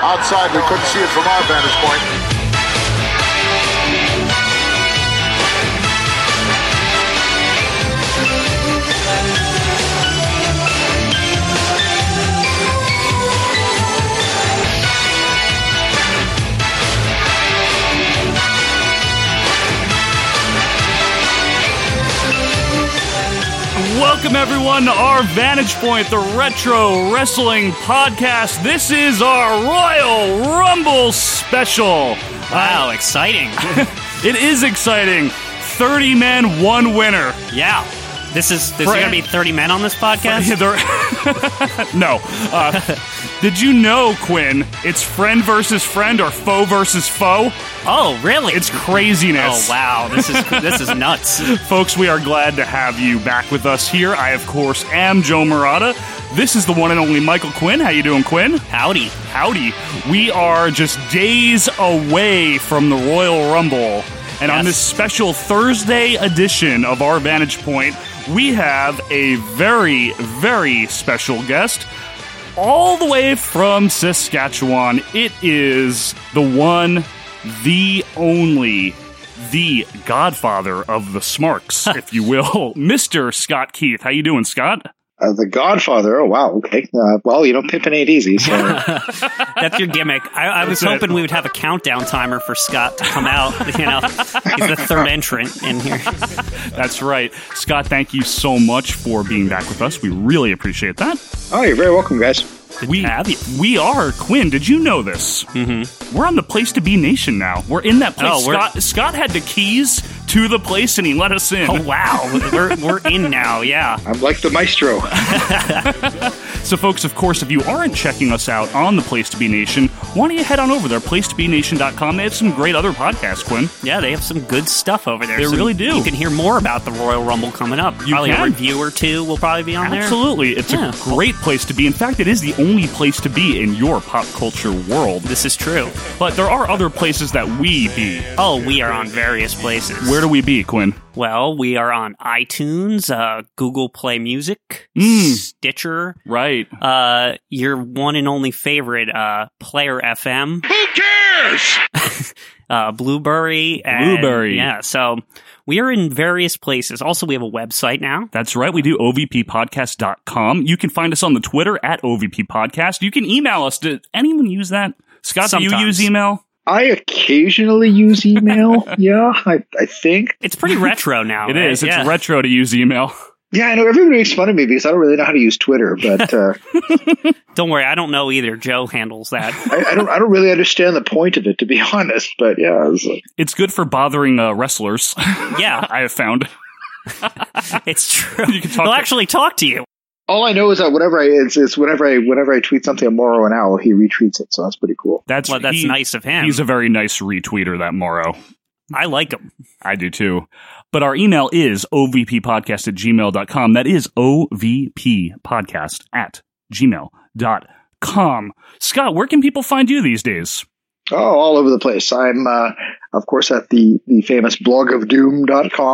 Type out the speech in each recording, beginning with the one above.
Outside, we couldn't see it from our vantage point. Welcome, everyone, to our Vantage Point, the Retro Wrestling Podcast. This is our Royal Rumble special. Wow, exciting. It is exciting. 30 men, one winner. Yeah. There's going to be 30 men on this podcast? No. Did you know, Quinn, it's friend versus friend or foe versus foe? Oh, really? It's craziness. Oh, wow. This is nuts. Folks, we are glad to have you back with us here. I, of course, am Joe Murata. This is the one and only Michael Quinn. How you doing, Quinn? Howdy. Howdy. We are just days away from the Royal Rumble. And on this special Thursday edition of our Vantage Point, we have a very, very special guest all the way from Saskatchewan. It is the one, the only, the godfather of the Smarks, if you will, Mr. Scott Keith. How you doing, Scott? The Godfather. Oh, wow. Okay. Well, pimping ain't easy. So. That's your gimmick. I was hoping we would have a countdown timer for Scott to come out. He's the third entrant in here. That's right. Scott, thank you so much for being back with us. We really appreciate that. Oh, you're very welcome, guys. We are, Quinn, did you know this? Mm-hmm. We're on the Place to Be Nation now. We're in that place. Scott had the keys to the place and he let us in. Oh, wow. We're in now, yeah. I'm like the maestro. So, folks, of course, if you aren't checking us out on the Place to Be Nation, why don't you head on over there, placetobenation.com. They have some great other podcasts, Quinn. Yeah, they have some good stuff over there. They really do. You can hear more about the Royal Rumble coming up. Probably a review or two will probably be on there. Absolutely. It's a great place to be. In fact, it is the only place to be in your pop culture world. This is true. But there are other places that we be. Oh, we are on various places. Where do we be, Quinn? Well, we are on iTunes, Google Play Music, Stitcher. Right. Your one and only favorite, Player FM. Who cares? Blueberry. Blueberry. Yeah, so we are in various places. Also, we have a website now. That's right. We do ovppodcast.com. You can find us on the Twitter at ovppodcast. You can email us. Did anyone use that? Scott, Sometimes. Do you use email? I occasionally use email. Yeah, I think. It's pretty retro now. It right? is. It's retro to use email. Yeah, I know everybody makes fun of me because I don't really know how to use Twitter, but don't worry, I don't know either. Joe handles that. I don't really understand the point of it, to be honest. But yeah, it's good for bothering wrestlers. Yeah, I have found. It's true. You can talk. They'll actually talk to you. All I know is that whenever I tweet something at Morrow and Owl, he retweets it, so that's pretty cool. That's nice of him. He's a very nice retweeter, that Morrow. I like him. I do too. But our email is ovppodcast@gmail.com. That is ovppodcast@gmail.com. Scott, where can people find you these days? Oh, all over the place. I'm, of course, at the famous blogofdoom.com.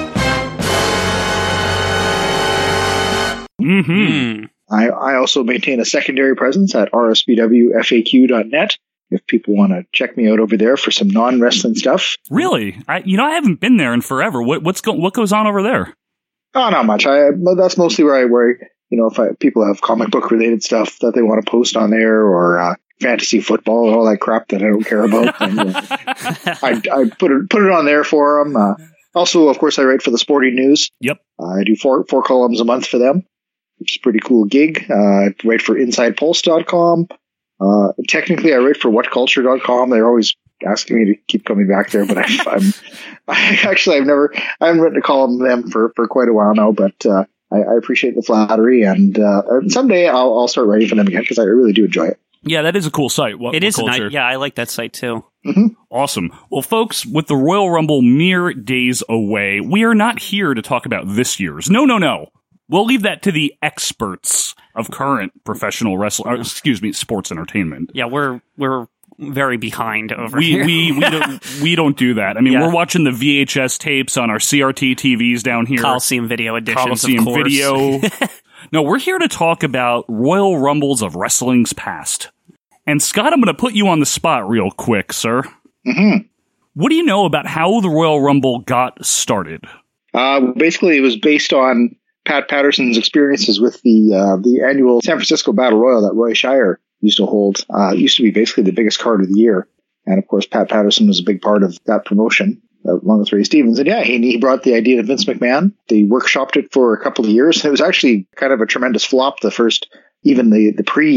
Mm-hmm. I also maintain a secondary presence at rspwfaq.net. If people want to check me out over there for some non-wrestling stuff. Really? I haven't been there in forever. What goes on over there? Oh, not much. That's mostly where if people have comic book related stuff that they want to post on there, or fantasy football and all that crap that I don't care about. And, I put it on there for them. Also, of course, I write for the Sporting News. Yep. I do four columns a month for them, which is a pretty cool gig. I write for InsidePulse.com. Technically, I write for WhatCulture.com. They're always asking me to keep coming back there, but I haven't written a column to them for quite a while now. But I appreciate the flattery, and someday I'll start writing for them again because I really do enjoy it. Yeah, that is a cool site. It is nice. Yeah, I like that site too. Mm-hmm. Awesome. Well, folks, with the Royal Rumble mere days away, we are not here to talk about this year's. No. We'll leave that to the experts of current professional wrestling, sports entertainment. Yeah, we're very behind over here. We don't do that. I mean, we're watching the VHS tapes on our CRT TVs down here. Coliseum Video editions, Coliseum of course. Video. No, we're here to talk about Royal Rumbles of wrestling's past. And Scott, I'm going to put you on the spot real quick, sir. Mm-hmm. What do you know about how the Royal Rumble got started? Basically, it was based on Pat Patterson's experiences with the annual San Francisco Battle Royal that Roy Shire used to hold. It used to be basically the biggest card of the year. And of course, Pat Patterson was a big part of that promotion, along with Ray Stevens. And yeah, he brought the idea to Vince McMahon. They workshopped it for a couple of years. It was actually kind of a tremendous flop. The first, even the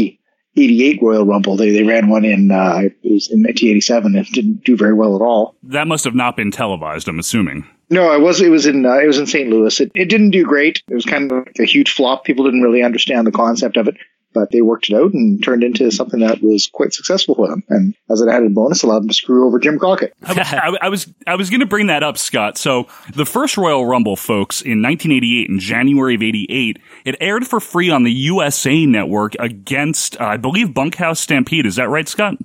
pre-88 Royal Rumble, they ran one it was in 1987 and didn't do very well at all. That must have not been televised, I'm assuming. No, it was in St. Louis. It didn't do great. It was kind of like a huge flop. People didn't really understand the concept of it. But they worked it out and turned into something that was quite successful for them. And as an added bonus, allowed them to screw over Jim Crockett. I was going to bring that up, Scott. So the first Royal Rumble, folks, in 1988, in January of 88, it aired for free on the USA Network against, I believe, Bunkhouse Stampede. Is that right, Scott?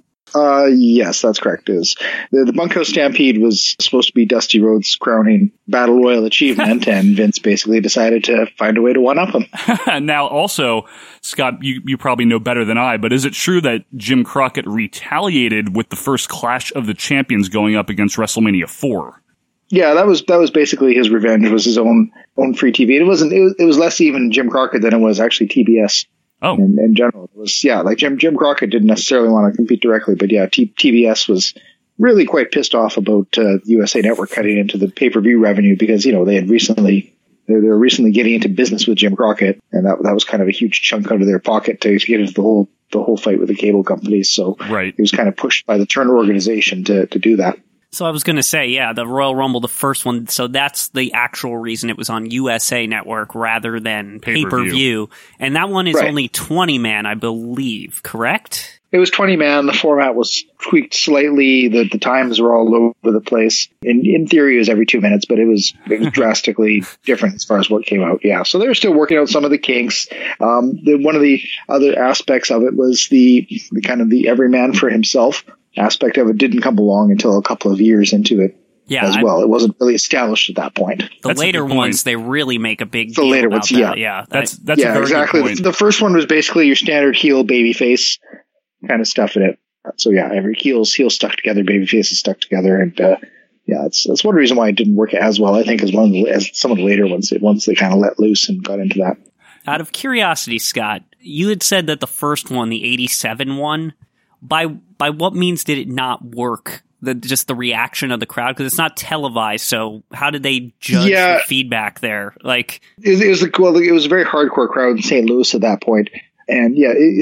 Yes, that's correct. The Bunkhouse Stampede was supposed to be Dusty Rhodes' crowning Battle Royal achievement, and Vince basically decided to find a way to one-up him. Now, also, Scott, you probably know better than I, but is it true that Jim Crockett retaliated with the first Clash of the Champions going up against WrestleMania 4? Yeah, that was basically his revenge. It was his own free TV. It was less even Jim Crockett than it was actually TBS. Oh, in general, it was like Jim Crockett didn't necessarily want to compete directly, but yeah, TBS was really quite pissed off about USA Network cutting into the pay-per-view revenue because they had they were recently getting into business with Jim Crockett, and that was kind of a huge chunk out of their pocket to get into the whole fight with the cable companies. So right. He was kind of pushed by the Turner organization to do that. So I was going to say, yeah, the Royal Rumble, the first one, so that's the actual reason it was on USA Network rather than pay-per-view. And that one is only 20-man, I believe, correct? It was 20-man. The format was tweaked slightly. The times were all over the place. In theory, it was every 2 minutes, but it was drastically different as far as what came out. Yeah, so they were still working out some of the kinks. One of the other aspects of it was the kind of the every man for himself aspect of it didn't come along until a couple of years into it as well. It wasn't really established at that point. The later ones, they really make a big deal later about ones, that. Yeah. That's a very exactly. good point. The first one was basically your standard heel babyface kind of stuff in it. So yeah, every heel's stuck together, babyface is stuck together, and that's one reason why it didn't work as well, I think, as some of the later ones. Once they kind of let loose and got into that. Out of curiosity, Scott, you had said that the first one, the 87 one, by what means did it not work? Just the reaction of the crowd, because it's not televised. So how did they judge the feedback there? Like it was a very hardcore crowd in St. Louis at that point, and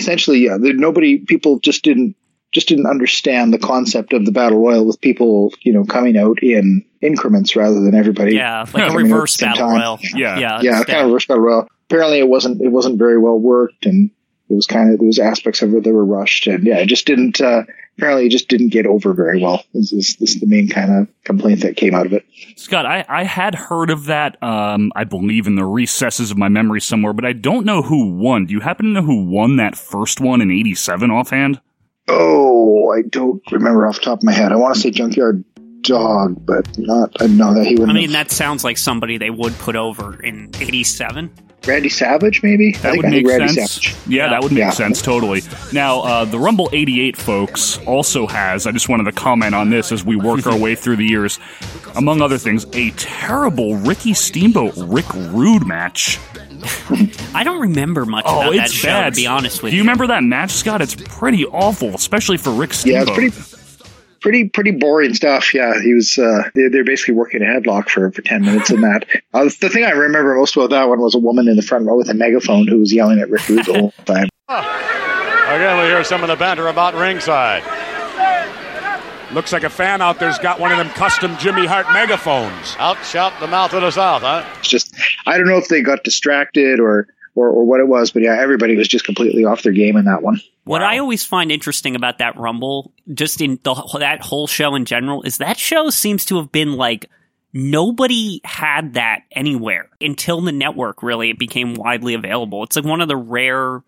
people just didn't understand the concept of the Battle Royal with people coming out in increments rather than everybody. Yeah, like a reverse Battle Royal. Yeah, kind of reverse Battle Royal. Apparently, it wasn't very well worked, and there was aspects of it that were rushed, and it just didn't. Apparently, it just didn't get over very well. This is the main kind of complaint that came out of it. Scott, I had heard of that. I believe in the recesses of my memory somewhere, but I don't know who won. Do you happen to know who won that first one in '87 offhand? Oh, I don't remember off the top of my head. I want to say Junkyard Dog, but not. I know that he wouldn't. I mean, that sounds like somebody they would put over in '87. Randy Savage, maybe? That would make sense. Yeah, that would make sense, totally. Now, the Rumble 88, folks, also has, I just wanted to comment on this as we work our way through the years, among other things, a terrible Ricky Steamboat-Rick Rude match. I don't remember much about that show, to be honest with you. Do you remember that match, Scott? It's pretty awful, especially for Rick Steamboat. Yeah, it's pretty boring stuff. Yeah, he was. They're basically working a headlock for 10 minutes in that. The thing I remember most about that one was a woman in the front row with a megaphone who was yelling at Rick Rude the whole time. Again, we hear some of the banter about ringside. Looks like a fan out there's got one of them custom Jimmy Hart megaphones. Out shot the mouth of the South, huh? It's just, I don't know if they got distracted or what it was, but yeah, everybody was just completely off their game in that one. What I always find interesting about that Rumble, just in that whole show in general, is that show seems to have been like, nobody had that anywhere until the network, really, it became widely available. It's like one of the rare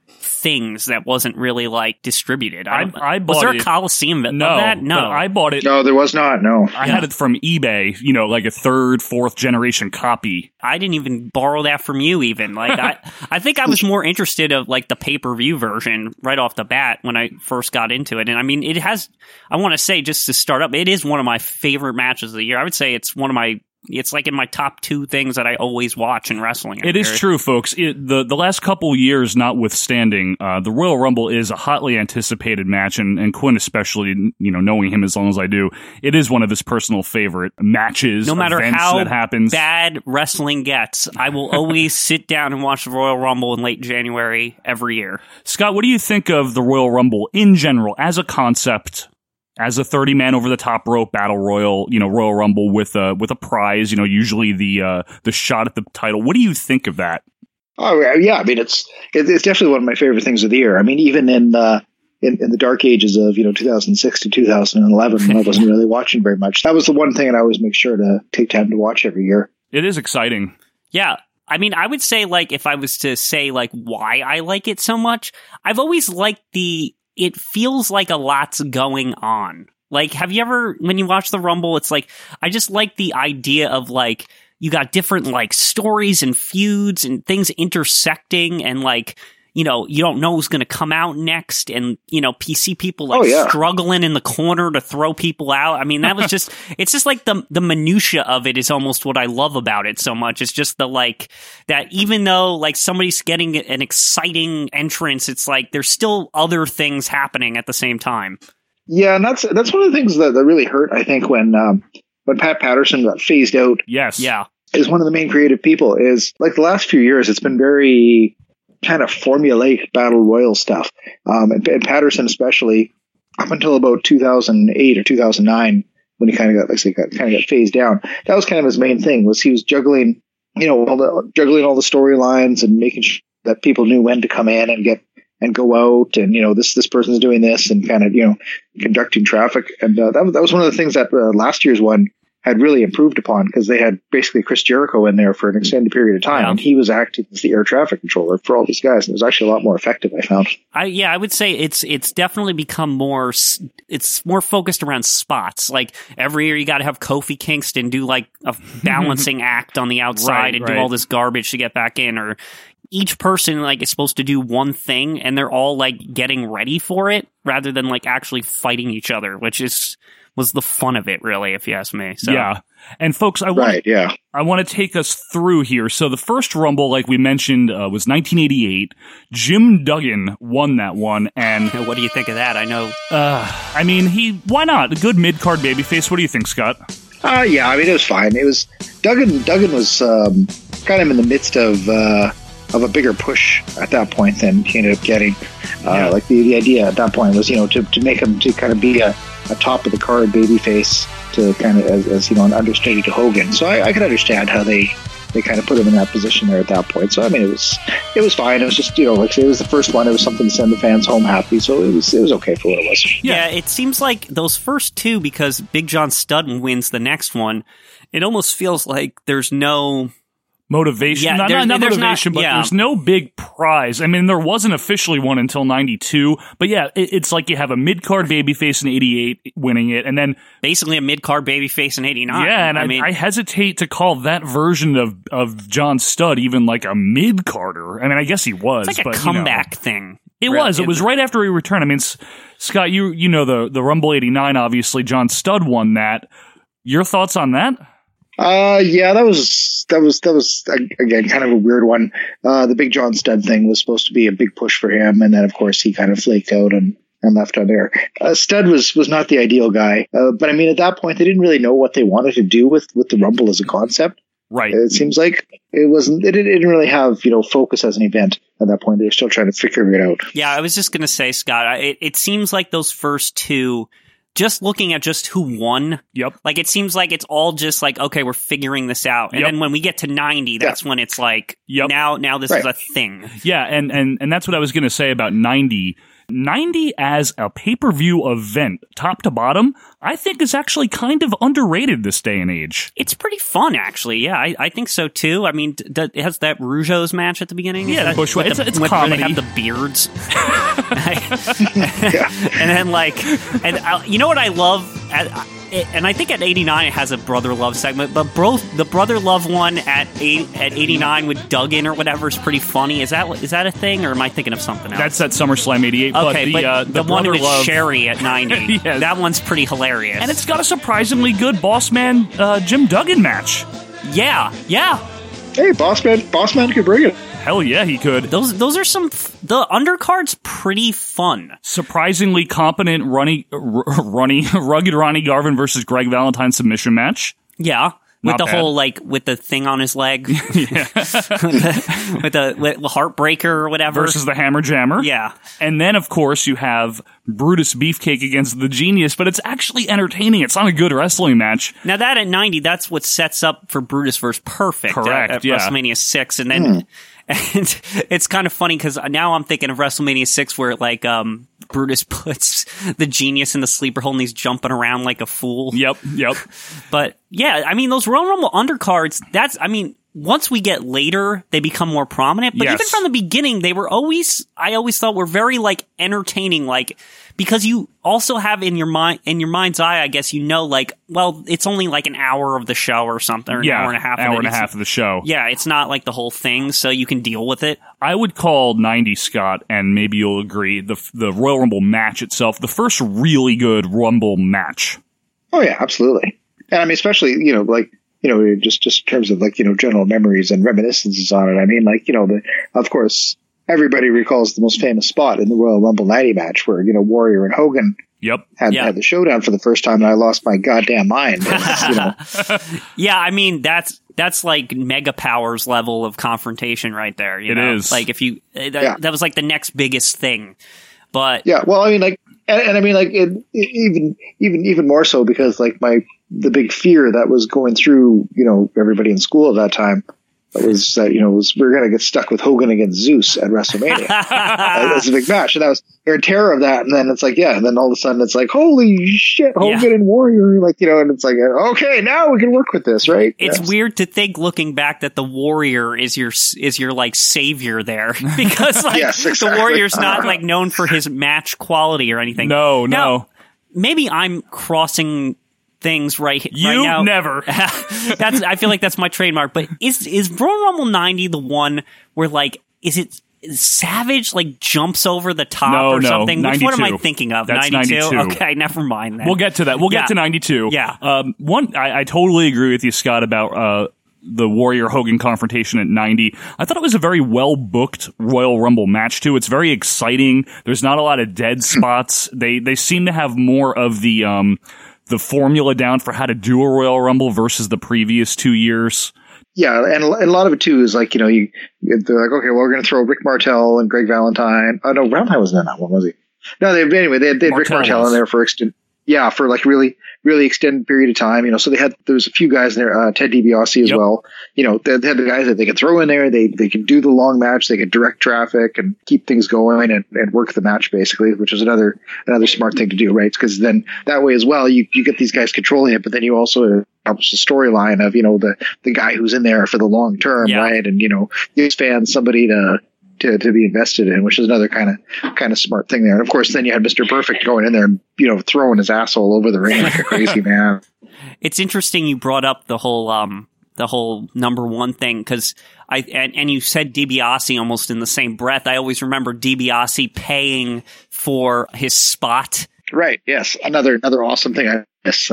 things that wasn't really like distributed. I bought was there it. a Coliseum of No, that? No, but I bought it. No, there was not. No. I had it from eBay, like a third, fourth generation copy. I didn't even borrow that from you. Even like I think I was more interested of like the pay-per-view version right off the bat when I first got into it. And I mean, it has. I want to say just to start up, it is one of my favorite matches of the year. I would say it's one of my. It's like in my top 2 things that I always watch in wrestling. It is true, folks. The last couple years notwithstanding, the Royal Rumble is a hotly anticipated match, and Quinn especially, knowing him as long as I do, it is one of his personal favorite matches, no matter events how that happens. bad wrestling gets, I will always sit down and watch the Royal Rumble in late January every year. Scott, what do you think of the Royal Rumble in general as a concept? As a 30-man over the top rope battle royal, Royal Rumble with a prize, usually the shot at the title. What do you think of that? Oh yeah, I mean it's definitely one of my favorite things of the year. I mean, even in the dark ages of 2006 to 2011, when I wasn't really watching very much, that was the one thing that I always make sure to take time to watch every year. It is exciting. Yeah. I mean, I would say like if I was to say like why I like it so much, I've always liked it feels like a lot's going on. Like, have you ever, when you watch the Rumble, it's like, I just like the idea of like, you got different like stories and feuds and things intersecting and like, you don't know who's going to come out next and, PC people like struggling in the corner to throw people out. I mean, that was just, it's just like the minutia of it is almost what I love about it so much. It's just the like that even though like somebody's getting an exciting entrance, it's like there's still other things happening at the same time. Yeah. And that's one of the things that really hurt, I think, when Pat Patterson got phased out. Yes. Yeah. Is one of the main creative people is like the last few years, it's been very kind of formulaic battle royal stuff. And Patterson, especially up until about 2008 or 2009, when he kind of got phased down, that was kind of his main thing was he was juggling, all the storylines and making sure that people knew when to come in and go out. And, this person's doing this and kind of, conducting traffic. And that was one of the things that last year's one had really improved upon because they had basically Chris Jericho in there for an extended period of time, and he was acting as the air traffic controller for all these guys, and it was actually a lot more effective, I found. I would say it's definitely become it's more focused around spots. Like every year you got to have Kofi Kingston do like a balancing act on the outside and do all this garbage to get back in, or each person like is supposed to do one thing and they're all like getting ready for it rather than like actually fighting each other, which was the fun of it, really, if you ask me. So. Yeah. And folks, I want to take us through here. So the first Rumble, like we mentioned, was 1988. Jim Duggan won that one. And what do you think of that? I know. I mean, why not? A good mid-card babyface. What do you think, Scott? Yeah, I mean, it was fine. It was Duggan was kind of in the midst of a bigger push at that point than he ended up getting. Like the idea at that point was, to make him to kind of be a top of the card babyface to kind of as an understudy to Hogan. So I could understand how they kind of put him in that position there at that point. So I mean, it was fine. It was just like it was the first one. It was something to send the fans home happy. So it was okay for what it was. Yeah, it seems like those first two, because Big John Studd wins the next one, it almost feels like there's no motivation. Yeah, not motivation, but there's no big prize. I mean, there wasn't officially one until 92, but yeah, it's like you have a mid-card babyface in 88 winning it, and then basically a mid-card babyface in 89. Yeah, and I hesitate to call that version of John Studd even like a mid-carder. I mean, I guess he was. It's like a comeback thing. It was. It was right after he returned. I mean, Scott, you know the Rumble 89, obviously. John Studd won that. Your thoughts on that? Yeah, that was again kind of a weird one. The Big John Studd thing was supposed to be a big push for him, and then of course he kind of flaked out and left on there. Studd was not the ideal guy, but I mean at that point they didn't really know what they wanted to do with the Rumble as a concept. Right. It seems like it didn't really have focus as an event at that point. They were still trying to figure it out. Yeah, I was just gonna say, Scott, it seems like those first two. Just looking at just who won, like it seems like it's all just like, okay, we're figuring this out. And then when we get to 90, that's when it's like, now this is a thing. Yeah, and that's what I was going to say about 90. 90 as a pay-per-view event, top to bottom, I think is actually kind of underrated this day and age. It's pretty fun, actually. Yeah, I think so too. I mean, it has that Rougeau's match at the beginning. Yeah, Bushwick. It's where comedy. they have the beards. And then, you know what I love? And I think at 89 it has a Brother Love segment, but the Brother Love one at 89 with Duggan or whatever is pretty funny. Is that a thing, or am I thinking of something else? That's at SummerSlam 88. Okay, but the one with Love... Sherry at 90, Yes. That one's pretty hilarious. And it's got a surprisingly good Boss Man Jim Duggan match. Yeah. Hey, Boss Man could bring it. Hell yeah, he could. Those are the undercard's pretty fun. Surprisingly competent rugged Ronnie Garvin versus Greg Valentine submission match. Yeah. With Not the bad. whole, with the thing on his leg. with the Heartbreaker or whatever. Versus the Hammer Jammer. Yeah. And then, of course, you have Brutus Beefcake against the Genius, but it's actually entertaining. It's not a good wrestling match. Now that at 90, that's what sets up for Brutus versus Perfect. Correct, at yeah. WrestleMania 6. And then and it's kind of funny because now I'm thinking of WrestleMania 6 where, Brutus puts the Genius in the sleeper hold and he's jumping around like a fool. Yep. But yeah, I mean, those Royal Rumble undercards, once we get later, they become more prominent. But Yes. even from the beginning, I always thought were very, entertaining, because you also have in your mind's eye, I guess, it's only an hour of the show or something, or an hour and a half of the show. Yeah, it's not the whole thing, so you can deal with it. I would call 90, Scott, and maybe you'll agree, the Royal Rumble match itself, the first really good Rumble match. Oh yeah, absolutely. And I mean, especially, just in terms of general memories and reminiscences on it. I mean, of course, everybody recalls the most famous spot in the Royal Rumble 90 match where, Warrior and Hogan had the showdown for the first time, and I lost my goddamn mind. Yeah, I mean, that's like Mega Powers level of confrontation right there. It is. That was the next biggest thing. But yeah, well, I mean, even more so because the big fear that was going through, everybody in school at that time was that, we're going to get stuck with Hogan against Zeus at WrestleMania. That was a big match. And you're in terror of that. And then it's and then all of a sudden it's holy shit, Hogan and Warrior, and it's okay, now we can work with this, right? It's weird to think looking back that the Warrior is your savior there because yes, exactly. The Warrior's not known for his match quality or anything. No. Now, maybe I'm crossing things right now. Never. I feel like that's my trademark. But is Royal Rumble 90 the one where is it Savage jumps over the top or something? 92. What am I thinking of? That's 92? 92. Okay, never mind then. We'll get to that. We'll get to 92. Yeah. I totally agree with you, Scott, about the Warrior Hogan confrontation at 90. I thought it was a very well booked Royal Rumble match too. It's very exciting. There's not a lot of dead spots. They seem to have more of the formula down for how to do a Royal Rumble versus the previous 2 years. Yeah, and a lot of it too is they're okay, well, we're going to throw Rick Martel and Greg Valentine. Oh no, Valentine wasn't in that one, was he? No, they had Rick Martel in there for really, really extended period of time. So there was a few guys in there, Ted DiBiase as well. They had the guys that they could throw in there. They could do the long match. They could direct traffic and keep things going and work the match basically, which is another smart thing to do, right? Because then that way as well, you get these guys controlling it, but then you also helps the storyline of, the guy who's in there for the long term, right? And, gives fans somebody to be invested in, which is another kind of smart thing there. And of course, then you had Mr. Perfect going in there and, throwing his asshole over the ring like a crazy man. It's interesting you brought up the whole number one thing because and you said DiBiase almost in the same breath. I always remember DiBiase paying for his spot. Right. Yes. Another awesome thing.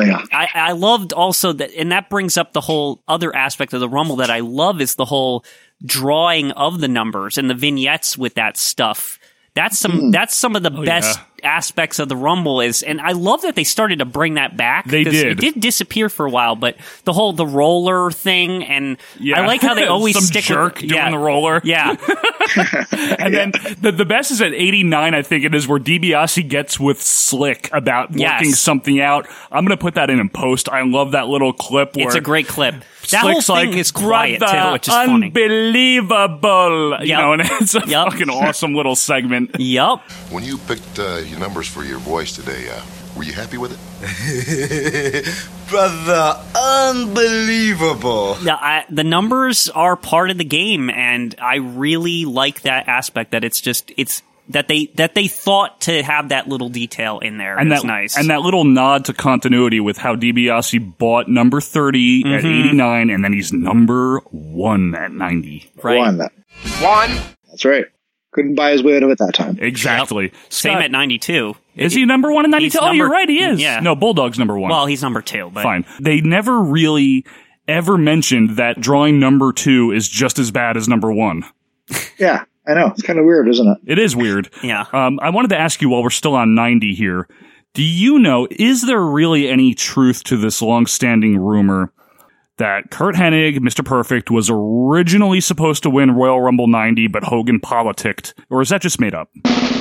I loved also that, and that brings up the whole other aspect of the Rumble that I love is the whole drawing of the numbers and the vignettes with that stuff. That's some of the best aspects of the Rumble is, and I love that they started to bring that back. They did. It did disappear for a while, but the roller thing, and I like how they always Some stick jerk with doing the roller. Yeah. And then the best is at 89, I think it is, where DiBiase gets with Slick about working something out. I'm going to put that in post. I love that little clip. Where It's a great clip. That Slick's whole thing like, is quiet, too, which is funny. Unbelievable. You Yep. know, and it's a Yep. fucking awesome little segment. Yup. When you picked your numbers for your voice today, were you happy with it? Brother, unbelievable. The numbers are part of the game, and I really like that aspect that it's that they thought to have that little detail in there. And it's that, nice. and that little nod to continuity with how DiBiase bought number 30 at 89, and then he's number 1 at 90. right. One. That's right. Couldn't buy his way out of it that time. Exactly. Same Scott, at 92. Is he number 1 at 92? He's Oh, you're number- right, he is. yeah. No, Bulldog's number 1. Well, he's number 2, but Fine. They never really ever mentioned that drawing number 2 is just as bad as number 1. Yeah, I know. It's kind of weird, isn't it? It is weird. Yeah. I wanted to ask you while we're still on 90 here, do you know, is there really any truth to this long-standing rumor that Curt Hennig, Mr. Perfect, was originally supposed to win Royal Rumble 90, but Hogan politicked? Or is that just made up?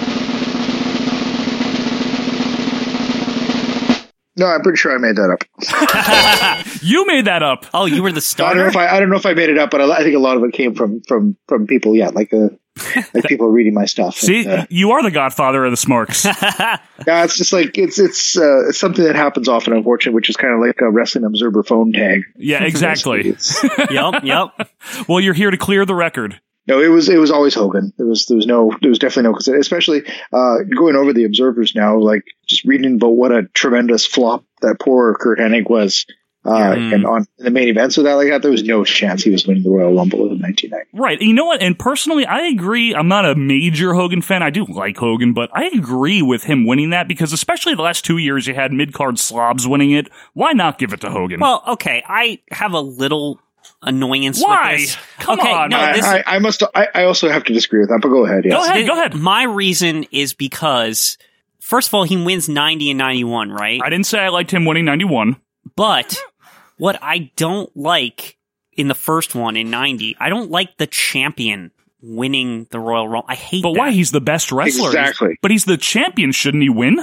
No, I'm pretty sure I made that up. You made that up! Oh, you were the starter? I don't know if I made it up, but I think a lot of it came from people. Yeah, like people reading my stuff. See, And, you are the godfather of the Smarks. yeah, it's just like it's something that happens often, unfortunately, which is kind of like a Wrestling Observer phone tag. Yeah, exactly. Yep. Well, you're here to clear the record. No, it was always Hogan. There was definitely no, especially going over the Observers now, like just reading about what a tremendous flop that poor Curt Hennig was. And on the main events of that like that, there was no chance he was winning the Royal Rumble in 1990. Right. You know what? And personally, I agree. I'm not a major Hogan fan. I do like Hogan, but I agree with him winning that because especially the last 2 years you had mid-card slobs winning it. Why not give it to Hogan? Well, okay, I have a little annoyance Why? with this. Come okay, on. No, I also have to disagree with that, but go ahead. Yes. Go ahead. My reason is because, first of all, he wins 90 and 91, right? I didn't say I liked him winning 91. But what I don't like in the first one in 90, I don't like the champion winning the Royal Rumble. I hate that. But why? He's the best wrestler. Exactly. But he's the champion. Shouldn't he win?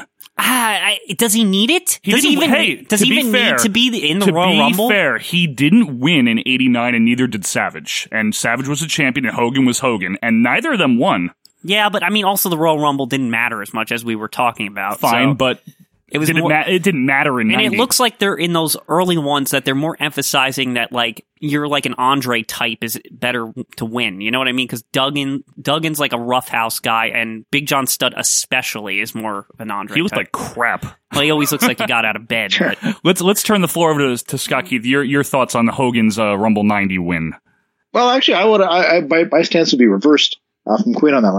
Does he need it? Does he even need to be in the Royal Rumble? To be fair, he didn't win in 89 and neither did Savage. And Savage was a champion and Hogan was Hogan. And neither of them won. Yeah, but I mean, also the Royal Rumble didn't matter as much as we were talking about. Fine, so but it was it didn't matter in 90. And it looks like they're in those early ones that they're more emphasizing that like you're like an Andre type is better to win. You know what I mean? Because Duggan's like a roughhouse guy, and Big John Studd especially is more an Andre. He looked type. like crap. Well, he always looks like he got out of bed. But Let's turn the floor over to Scott Keith. Your thoughts on the Hogan's Rumble 90 win? Well, actually, my stance would be reversed from Quinn on that one.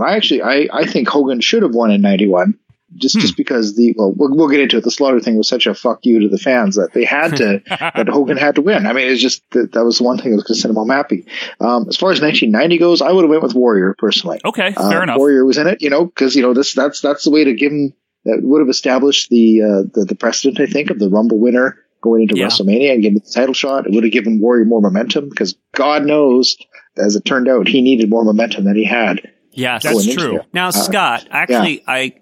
I think Hogan should have won in 91. Just because we'll get into it. The Slaughter thing was such a fuck you to the fans that they had to, that Hogan had to win. I mean, it's just that was the one thing that was going to send him home happy. As far as 1990 goes, I would have went with Warrior personally. Okay, fair enough. Warrior was in it, because that's the way to give him. That would have established the precedent, I think, of the Rumble winner going into WrestleMania and getting the title shot. It would have given Warrior more momentum because God knows, as it turned out, he needed more momentum than he had. yes, That's true. Now, Scott, actually,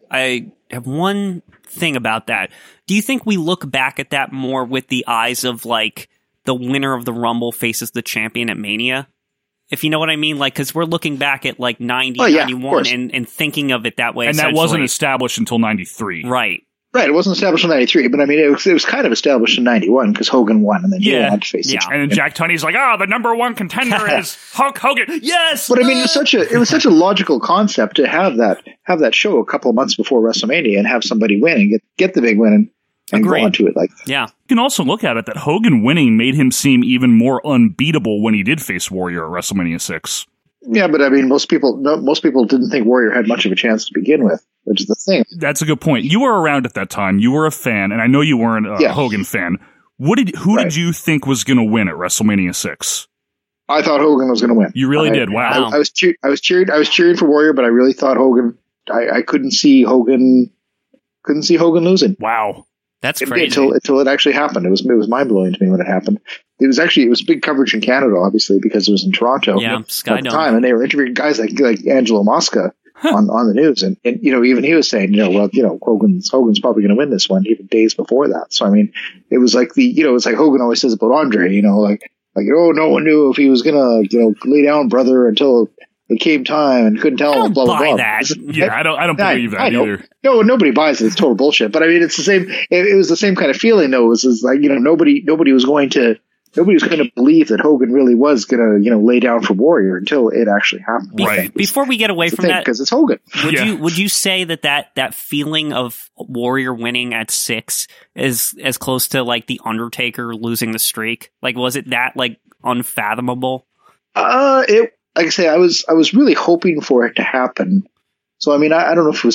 I have one thing about that. Do you think we look back at that more with the eyes of like the winner of the Rumble faces the champion at Mania? If you know what I mean, like, because we're looking back at like 90, 91 and thinking of it that way. And that wasn't established until 93. Right. Right, it wasn't established in 93, but I mean, it was kind of established in 91 because Hogan won and then he had to face the champion. And then Jack Tunney's like, the number one contender is Hulk Hogan. Yes! But I mean, it was such a logical concept to have that show a couple of months before WrestleMania and have somebody win and get the big win and go on to it. Yeah. You can also look at it that Hogan winning made him seem even more unbeatable when he did face Warrior at WrestleMania 6. Yeah, but I mean, most people didn't think Warrior had much of a chance to begin with, which is the thing. That's a good point. You were around at that time. You were a fan, and I know you weren't a Hogan fan. Who did you think was going to win at WrestleMania 6? I thought Hogan was going to win. You really did. Wow. I was cheering for Warrior, but I really thought Hogan. I couldn't see Hogan Hogan losing. Wow. That's crazy. Until it actually happened. It was mind blowing to me when it happened. It was big coverage in Canada, obviously, because it was in Toronto at the time, and they were interviewing guys like Angelo Mosca on the news, and even he was saying, Hogan's probably going to win this one, even days before that. So I mean, it was like it's like Hogan always says about Andre, like no one knew if he was going to lay down, brother, until it came time and couldn't tell him. Blah blah blah. That. Yeah, I don't believe that either. No, nobody buys it. It's total bullshit. But I mean, it's the same. It was the same kind of feeling, though. It was like nobody was going to believe that Hogan really was going to lay down for Warrior until it actually happened. Right. Before we get away from that, because it's Hogan. Would you say that feeling of Warrior winning at 6 is as close to like the Undertaker losing the streak? Like, was it that like unfathomable? Like I say, I was really hoping for it to happen. So I mean, I don't know if it was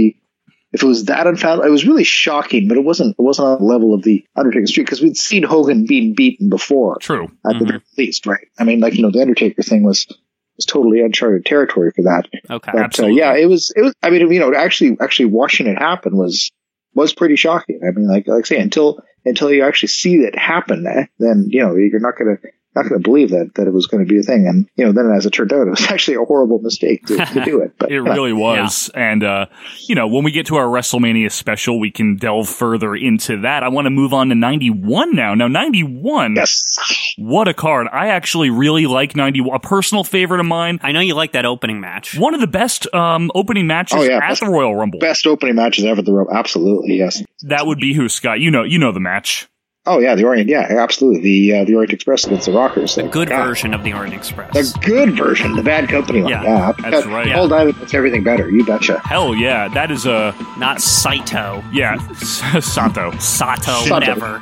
that unfathomable. It was really shocking, but it wasn't on the level of the Undertaker streak, because we'd seen Hogan being beaten before. True. At the very least, right? I mean, like, the Undertaker thing was totally uncharted territory for that. Okay. But, absolutely. it was. I mean, actually watching it happen was pretty shocking. I mean, like I say, until you actually see it happen, then you're not going to believe that it was going to be a thing. And, then as it turned out, it was actually a horrible mistake to do it. But it really was. Yeah. And, when we get to our WrestleMania special, we can delve further into that. I want to move on to 91 now. Now, 91. Yes. What a card. I actually really like 91. A personal favorite of mine. I know you like that opening match. One of the best opening matches at the Royal Rumble. Best opening matches ever at the Rumble. Absolutely, yes. That would be who, Scott? You know the match. Oh yeah, the Orient. Yeah, absolutely. The Orient Express against the Rockers. The good version of the Orient Express. The good version, the Bad Company one. Yeah, that's right. Paul Diamond makes everything better. You betcha. Hell yeah, that is not Saito. Yeah, Sato, whatever.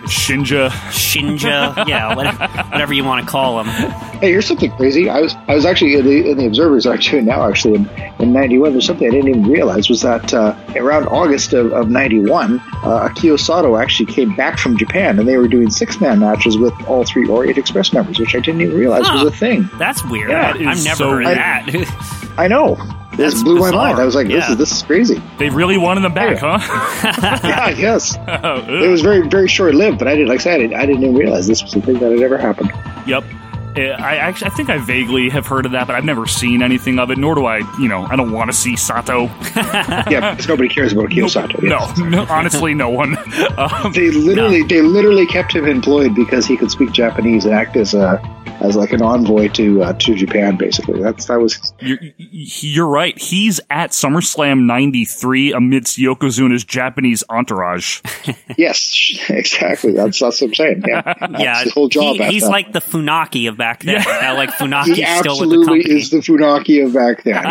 Shinja. Yeah, whatever you want to call him. Hey, here's something crazy. I was actually in the Observer's actually now in 91. There's something I didn't even realize was that around August of 91, Akio Sato actually came back from Japan, and they were doing 6-man matches with all 3 Orient Express members, which I didn't even realize was a thing. That's weird. Yeah, I've never heard that. I know. This blew my mind. I was like, this is crazy. They really wanted them back, huh? Yeah, I guess. It was very, very short-lived, but I didn't even realize this was a thing that had ever happened. Yep. I think I vaguely have heard of that, but I've never seen anything of it, nor do I, I don't want to see Sato. Yeah, because nobody cares about Akio Sato. No, honestly, no one. They literally kept him employed because he could speak Japanese and act as like an envoy to Japan, basically. That was. You're right. He's at SummerSlam 93 amidst Yokozuna's Japanese entourage. Yes, exactly. That's what I'm saying. Yeah, that's his whole job. He's like the Funaki of back then. Yeah. Like Funaki's he still with the company. Absolutely is the Funaki of back then.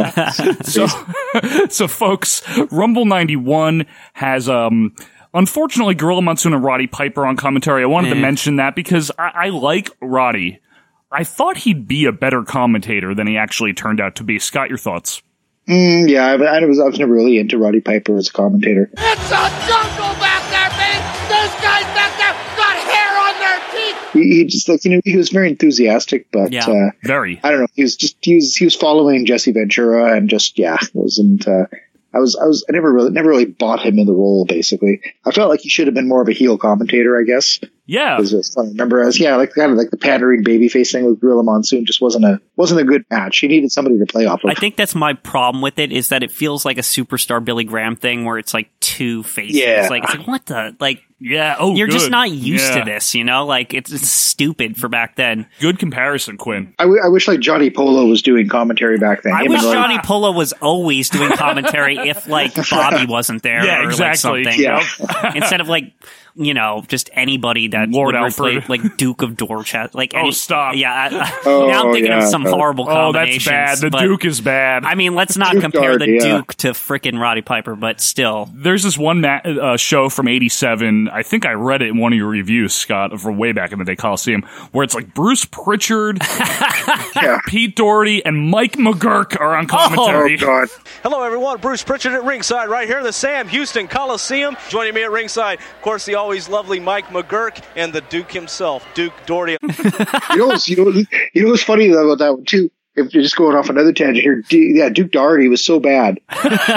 Yeah. So folks, Rumble 91 has unfortunately Gorilla Monsoon and Roddy Piper on commentary. I wanted to mention that because I like Roddy. I thought he'd be a better commentator than he actually turned out to be. Scott, your thoughts? Yeah, I was never really into Roddy Piper as a commentator. It's a jungle back there, man! Those guys back there got hair on their teeth! He just he was very enthusiastic, but very. I don't know. He was following Jesse Ventura and just wasn't. I never really bought him in the role. Basically, I felt like he should have been more of a heel commentator, I guess. Yeah, I remember like the pandering babyface thing with Gorilla Monsoon just wasn't a good match. He needed somebody to play off of. I think that's my problem with it, is that it feels like a superstar Billy Graham thing where it's like two faces. Yeah. It's like what the like. Yeah. You're just not used to this, Like it's stupid for back then. Good comparison, Quinn. I wish like Johnny Polo was doing commentary back then. I wish Johnny Polo was always doing commentary if like Bobby wasn't there. Yeah, or exactly. Like something. Yeah. Instead of like. Just anybody that Lord would Alfred, like Duke of Dorchester, like stop! Yeah, now I'm thinking of some horrible combinations. That's bad. The Duke is bad. I mean, let's not compare the Duke to frickin' Roddy Piper, but still, there's this one show from '87. I think I read it in one of your reviews, Scott, from way back in the day, Coliseum, where it's like Bruce Pritchard, Pete Doherty, and Mike McGurk are on commentary. Oh God! Hello, everyone. Bruce Pritchard at ringside, right here, the Sam Houston Coliseum. Joining me at ringside, of course, the always lovely Mike McGurk and the Duke himself, Duke Doherty. You know what's funny about that one too? If you're just going off another tangent here, Duke Doherty was so bad.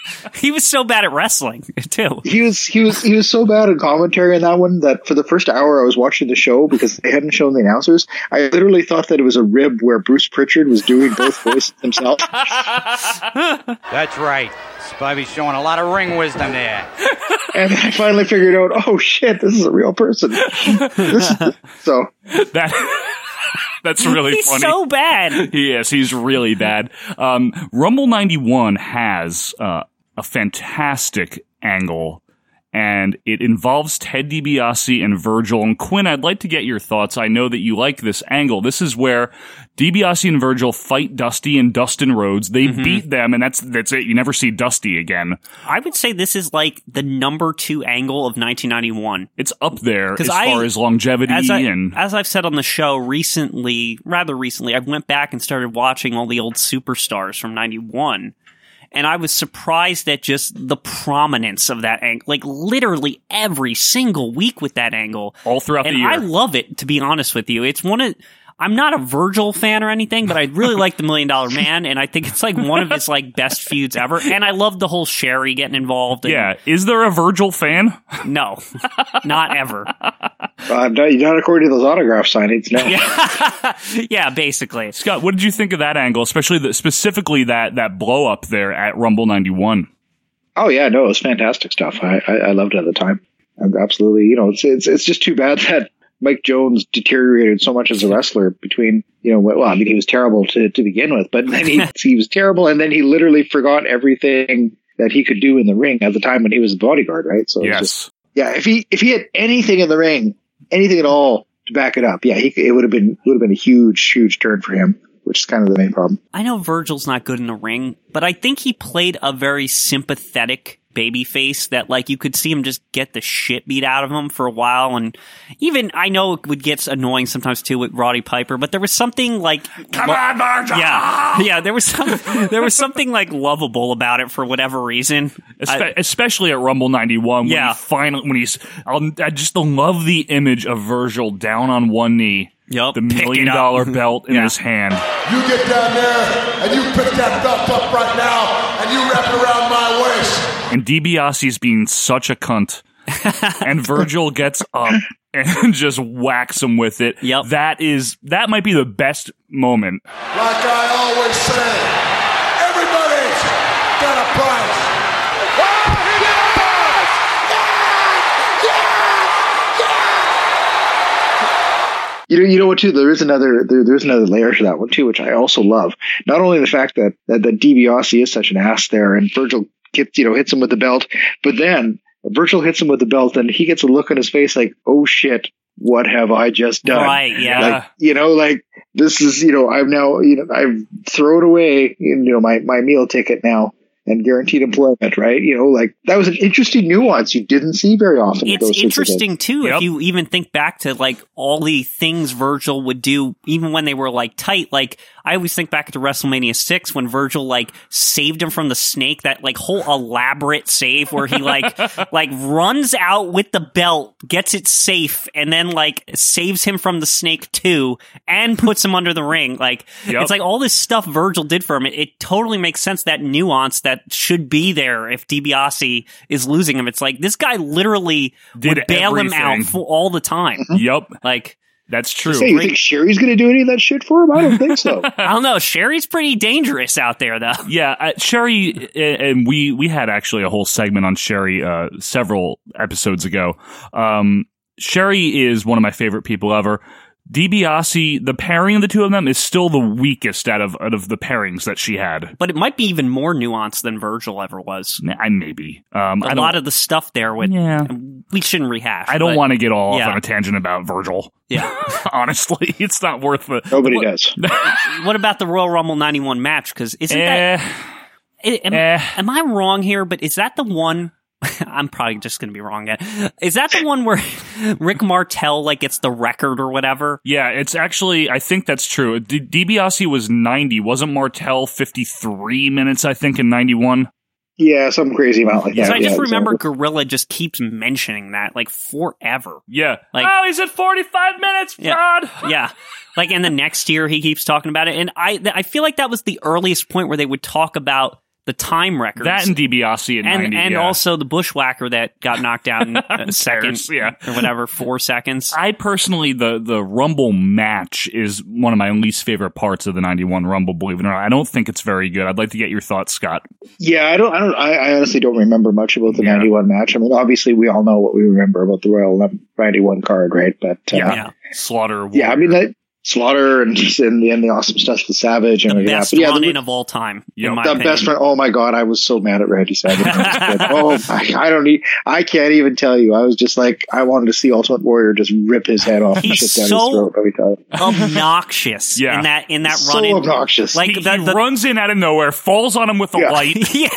He was so bad at wrestling too. He was so bad at commentary in that one that for the first hour I was watching the show because they hadn't shown the announcers. I literally thought that it was a rib where Bruce Pritchard was doing both voices himself. That's right. Spivey's showing a lot of ring wisdom there. And I finally figured out, oh shit, this is a real person. That's really He's funny. He's so bad. Yes, he's really bad. Rumble 91 has a fantastic angle, and it involves Ted DiBiase and Virgil. And Quinn, I'd like to get your thoughts. I know that you like this angle. This is where DiBiase and Virgil fight Dusty and Dustin Rhodes. They beat them, and that's it. You never see Dusty again. I would say this is like the number 2 angle of 1991. It's up there as far as longevity. As I've said on the show rather recently, I went back and started watching all the old superstars from 91. And I was surprised at just the prominence of that angle. Like, literally every single week with that angle. All throughout the year. And I love it, to be honest with you. It's I'm not a Virgil fan or anything, but I really like the $1 Million Man, and I think it's like one of his like best feuds ever. And I love the whole Sherry getting involved. Yeah. Is there a Virgil fan? No. Not ever. Not according to those autograph signings, no. Yeah, basically. Scott, what did you think of that angle, especially specifically that blow up there at Rumble 91? Oh yeah, no, it was fantastic stuff. I loved it at the time. Absolutely. It's just too bad that Mike Jones deteriorated so much as a wrestler between, he was terrible to begin with, but then he was terrible, and then he literally forgot everything that he could do in the ring at the time when he was the bodyguard, right? So yes. If he had anything in the ring, anything at all to back it up, it would have been a huge turn for him, which is kind of the main problem. I know Virgil's not good in the ring, but I think he played a very sympathetic babyface that, like, you could see him just get the shit beat out of him for a while. And even, I know it would get annoying sometimes too with Roddy Piper, but there was something like, come on, Virgil! Yeah, there was something like lovable about it for whatever reason. Especially at Rumble 91. I just love the image of Virgil down on one knee. Yep. The $1 million belt in his hand. You get down there and you pick that belt up right now and you wrap it around my waist. And DiBiase's being such a cunt. And Virgil gets up and just whacks him with it. Yep. That might be the best moment. Like I always say, everybody's got a price. You know what too? There's another layer to that one too, which I also love. Not only the fact that DiBiase is such an ass there, and Virgil hits him with the belt, but then Virgil hits him with the belt, and he gets a look on his face like, "Oh shit, what have I just done?" Right? Yeah. Like this is I've thrown away my meal ticket now. And guaranteed employment, right? That was an interesting nuance you didn't see very often. It's interesting too, Yep. if you even think back to like all the things Virgil would do, even when they were like tight. Like I always think back to WrestleMania 6 when Virgil like saved him from the snake. That like whole elaborate save where he like runs out with the belt, gets it safe, and then like saves him from the snake too, and puts him under the ring. Like It's like all this stuff Virgil did for him. It totally makes sense, that nuance that should be there if DiBiase is losing him. It's like this guy literally would bail him out all the time. Yep. Like, that's true. You think Sherry's going to do any of that shit for him? I don't think so. I don't know. Sherry's pretty dangerous out there, though. Yeah, Sherry, and we had actually a whole segment on Sherry several episodes ago. Sherry is one of my favorite people ever. DiBiase, the pairing of the two of them is still the weakest out of the pairings that she had. But it might be even more nuanced than Virgil ever was. Maybe. A lot of the stuff there we shouldn't rehash. I don't want to get all off on a tangent about Virgil. Yeah. Honestly, it's not worth it. Nobody does. What about the Royal Rumble 91 match? Because isn't am I wrong here? But is that the one? I'm probably just going to be wrong again. Is that the one where Rick Martel like gets the record or whatever? Yeah, it's actually, I think that's true. DiBiase was 90. Wasn't Martel 53 minutes, I think, in 91? Yeah, some crazy amount like that. So I just remember Gorilla just keeps mentioning that like forever. Yeah. Like, he's at 45 minutes, fraud! Yeah. Like, and the next year he keeps talking about it. And I feel like that was the earliest point where they would talk about the time records. That and DiBiase at 90. And also the Bushwhacker that got knocked down in a second, or whatever, 4 seconds. I personally, the Rumble match is one of my least favorite parts of the 91 Rumble, believe it or not. I don't think it's very good. I'd like to get your thoughts, Scott. Yeah, I honestly don't remember much about the 91 match. I mean, obviously we all know what we remember about the Royal 91 card, right? But Slaughter. Yeah, I mean, Slaughter and the awesome stuff with Savage and the best run-in of all time. In my opinion. Best run. Oh my God, I was so mad at Randy Savage. I can't even tell you. I was just like, I wanted to see Ultimate Warrior just rip his head off and shit down his throat every time. Obnoxious. In that run-in. So obnoxious. Like he runs in out of nowhere, falls on him with a light.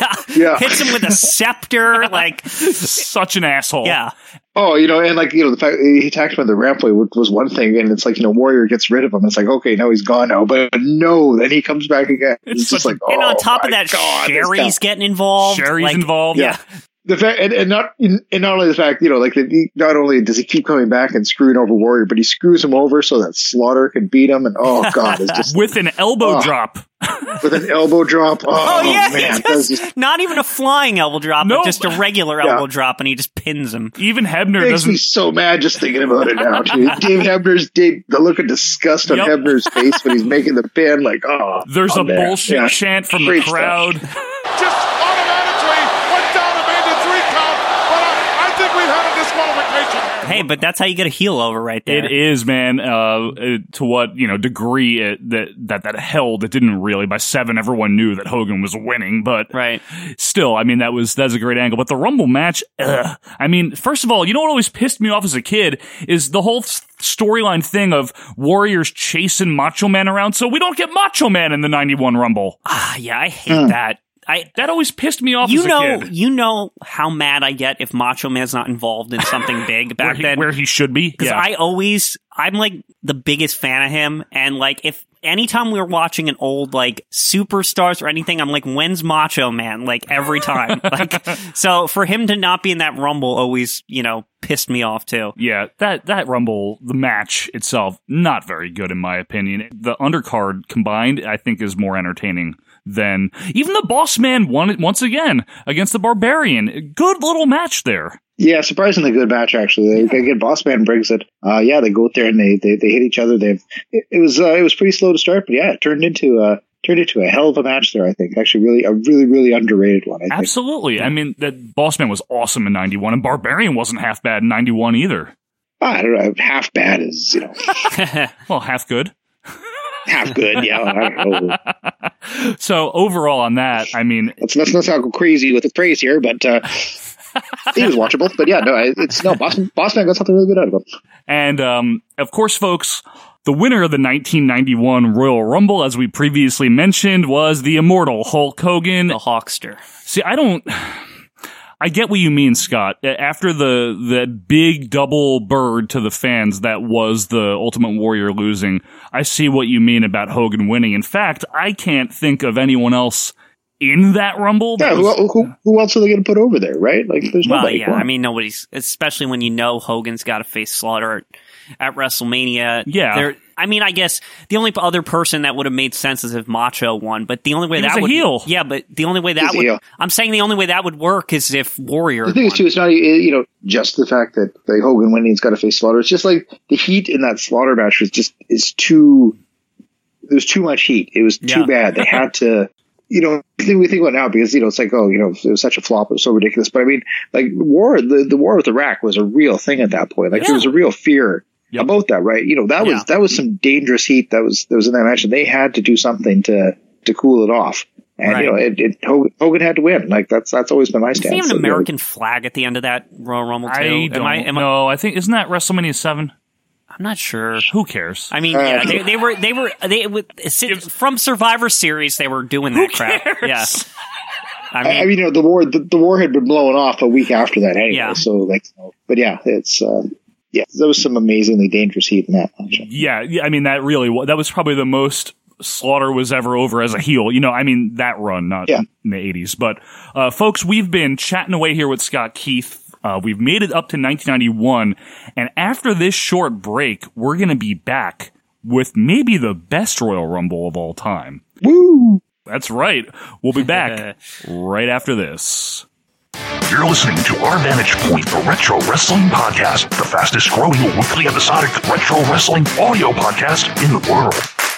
Hits him with a scepter. Like such an asshole. Yeah. Oh, and the fact he attacked him on the rampway was one thing, and it's like, Warrior gets rid of him. It's like, okay, now he's gone now, but no, then he comes back again. It's just like, and on top of that, Sherry's getting involved. Sherry's involved. Yeah. The fact, and not only the fact, not only does he keep coming back and screwing over Warrior, but he screws him over so that Slaughter can beat him, and oh God, it's just with an elbow drop. With an elbow drop. Oh yeah, man, not even a flying elbow drop, but just a regular elbow drop, and he just pins him. Even Hebner makes me so mad just thinking about it now. Dave Hebner's the look of disgust on Hebner's face when he's making the pin, like, oh. There's a bullshit chant from the crowd. Just automatically went down and made the 3 count, but I think we've had a disqualification. Hey, but that's how you get a heel over right there. It is, man. To what degree that held, it didn't really. By 7, everyone knew that Hogan was winning, but still, I mean, that's a great angle. But the Rumble match, I mean, first of all, what always pissed me off as a kid is the whole storyline thing of Warriors chasing Macho Man around, so we don't get Macho Man in the 91 Rumble. Yeah, I hate that. That always pissed me off as a kid. You know how mad I get if Macho Man's not involved in something big back then. Where he should be. Because I'm like the biggest fan of him. And like, if anytime we were watching an old like Superstars or anything, I'm like, when's Macho Man? Like every time. So for him to not be in that Rumble always, pissed me off too. Yeah, that Rumble, the match itself, not very good in my opinion. The undercard combined, I think, is more entertaining than even the Boss Man won it once again against the Barbarian. Good little match there. Yeah, surprisingly good match actually. Again, Boss Man brings it. They go out there and they hit each other. It was pretty slow to start, but yeah, it turned into a hell of a match there. I think actually a really underrated one. I think. Absolutely. I mean, that Boss Man was awesome in 91, and Barbarian wasn't half bad in 91 either. I don't know. Half bad is well, half good. Half good, yeah. I don't know. So overall on that, I mean, let's not go crazy with the praise here, but it was watchable. But yeah, Boss Man got something really good out of it. And of course, folks, the winner of the 1991 Royal Rumble, as we previously mentioned, was the immortal Hulk Hogan, the Hulkster. See, I get what you mean, Scott. After the big double bird to the fans that was the Ultimate Warrior losing, I see what you mean about Hogan winning. In fact, I can't think of anyone else in that Rumble. Yeah, who else are they going to put over there, right? Like, there's nobody. Well, yeah, I mean, nobody's, especially when Hogan's got to face Slaughter at WrestleMania. Yeah. I guess the only other person that would have made sense is if Macho won, but the only way that would heel. Yeah, but the only way that would I'm saying the only way that would work is if Warrior. The thing is too, it's not just the fact that Hogan winning, he's got to face Slaughter. It's just like the heat in that Slaughter match is too. There's too much heat. It was too bad. They had to. We think about it now because it's like, it was such a flop. It was so ridiculous. But I mean, like the war with Iraq was a real thing at that point. Like there was a real fear. Yep. About that, right? That was some dangerous heat that was in that match, and they had to do something to cool it off. And Hogan had to win. Like that's always been my stance. Is there an American flag at the end of that Royal Rumble too? I don't know. I think isn't that WrestleMania 7? I'm not sure. Who cares? I mean, they were from Survivor Series. They were doing that crap. Yeah. I mean, the war had been blowing off a week after that anyway. Yeah. So but yeah, it's. Yeah, there was some amazingly dangerous heat in that match. Yeah, I mean, that was probably the most Slaughter was ever over as a heel. I mean, that run, not in the 80s. But, folks, we've been chatting away here with Scott Keith. We've made it up to 1991. And after this short break, we're going to be back with maybe the best Royal Rumble of all time. Woo! That's right. We'll be back right after this. You're listening to Our Vantage Point, the Retro Wrestling Podcast, the fastest growing weekly episodic retro wrestling audio podcast in the world.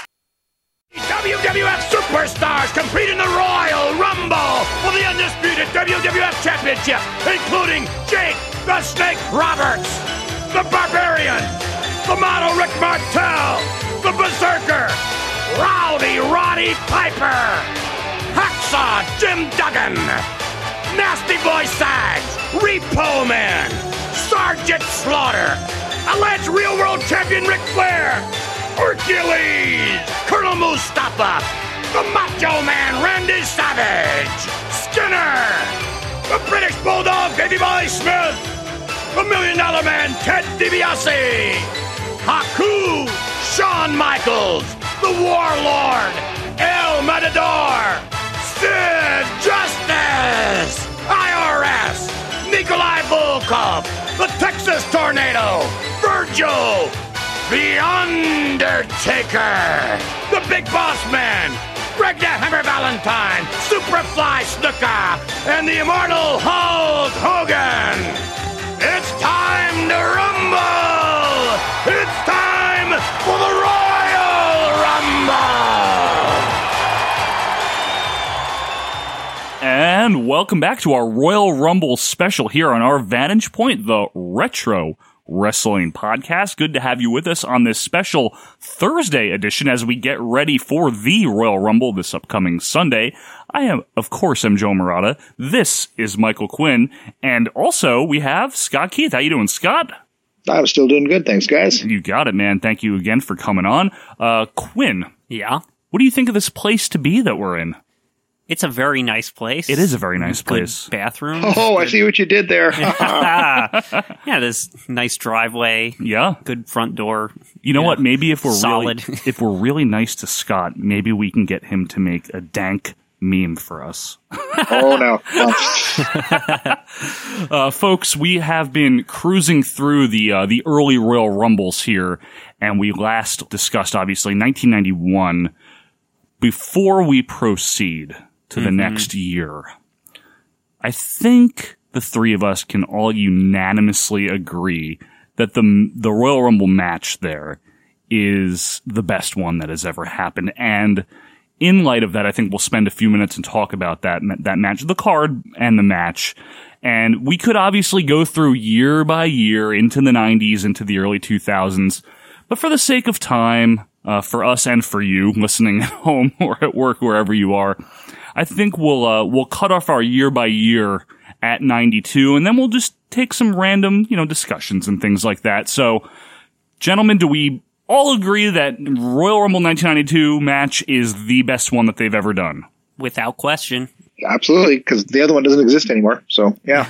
WWF Superstars compete in the Royal Rumble for the undisputed WWF Championship, including Jake the Snake Roberts, the Barbarian, the Model Rick Martel, the Berserker, Rowdy Roddy Piper, Hacksaw Jim Duggan, Nasty Boy Sags, Repo Man, Sergeant Slaughter, alleged real-world champion Ric Flair, Hercules, Colonel Mustafa, the Macho Man Randy Savage, Skinner, the British Bulldog Davey Boy Smith, the $1 Million Man Ted DiBiase, Haku, Shawn Michaels, the Warlord, El Matador, Sid Justice, IRS, Nikolai Volkov, the Texas Tornado, Virgil, The Undertaker, the Big Boss Man, Greg the Hammer Valentine, Superfly Snuka, and the immortal Hulk Hogan. It's time to rumble! It's time for the Royal Rumble! And welcome back to our Royal Rumble special here on Our Vantage Point, the Retro Wrestling Podcast. Good to have you with us on this special Thursday edition as we get ready for the Royal Rumble this upcoming Sunday. I am, of course, I'm Joe Murata. This is Michael Quinn. And also, we have Scott Keith. How you doing, Scott? I'm still doing good. Thanks, guys. You got it, man. Thank you again for coming on. Quinn. Yeah? What do you think of this place to be that we're in? It's a very nice place. It is a very nice place. Good bathroom. Oh, I see what you did there. Yeah, there's nice driveway. Yeah. Good front door. You know what? Maybe if we're solid. really, if we're really nice to Scott, maybe we can get him to make a dank meme for us. Oh, no. Folks, we have been cruising through the early Royal Rumbles here, and we last discussed, obviously, 1991. Before we proceed to the next year, I think the three of us can all unanimously agree that the Royal Rumble match there is the best one that has ever happened. And in light of that, I think we'll spend a few minutes and talk about that match, the card and the match. And we could obviously go through year by year into the 90s, into the early 2000s. But for the sake of time, for us and for you listening at home or at work, wherever you are, I think we'll cut off our year by year at 92, and then we'll just take some random, discussions and things like that. So, gentlemen, do we all agree that Royal Rumble 1992 match is the best one that they've ever done? Without question. Absolutely, because the other one doesn't exist anymore. So, yeah.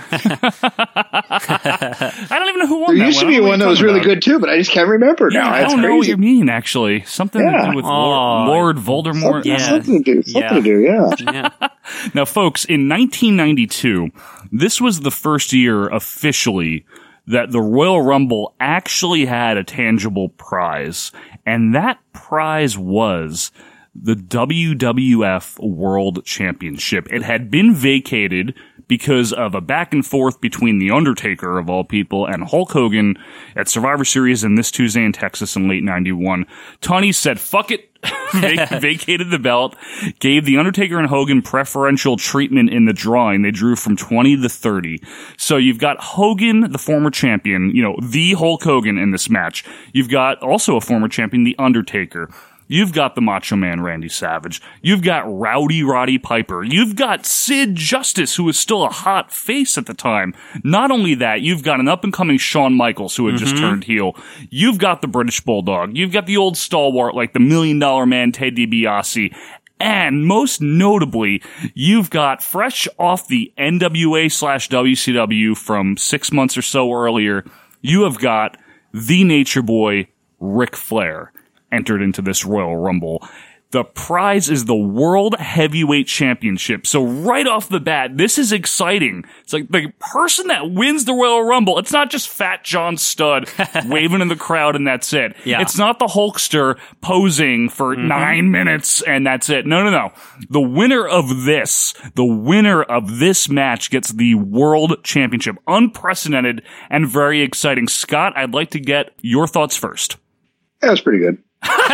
I don't even know who won that one. There used to be one that was really good, too, but I just can't remember now. I don't know what you mean, actually. Something to do with Lord Voldemort. Something to do, yeah. Now, folks, in 1992, this was the first year officially that the Royal Rumble actually had a tangible prize, and that prize was the WWF World Championship. It had been vacated because of a back and forth between The Undertaker, of all people, and Hulk Hogan at Survivor Series in this Tuesday in Texas in late 91. Tony said, fuck it, vacated the belt, gave The Undertaker and Hogan preferential treatment in the drawing. They drew from 20 to 30. So you've got Hogan, the former champion, the Hulk Hogan in this match. You've got also a former champion, The Undertaker. You've got the Macho Man Randy Savage. You've got Rowdy Roddy Piper. You've got Sid Justice, who was still a hot face at the time. Not only that, you've got an up-and-coming Shawn Michaels, who had just turned heel. You've got the British Bulldog. You've got the old stalwart, like the $1 Million Man Ted DiBiase. And most notably, you've got fresh off the NWA/WCW from 6 months or so earlier, you have got the Nature Boy, Ric Flair, entered into this Royal Rumble. The prize is the World Heavyweight Championship. So right off the bat, this is exciting. It's like the person that wins the Royal Rumble, it's not just Fat John Studd waving in the crowd and that's it. Yeah. It's not the Hulkster posing for 9 minutes and that's it. No. The winner of this match gets the World Championship. Unprecedented and very exciting. Scott, I'd like to get your thoughts first. That was pretty good.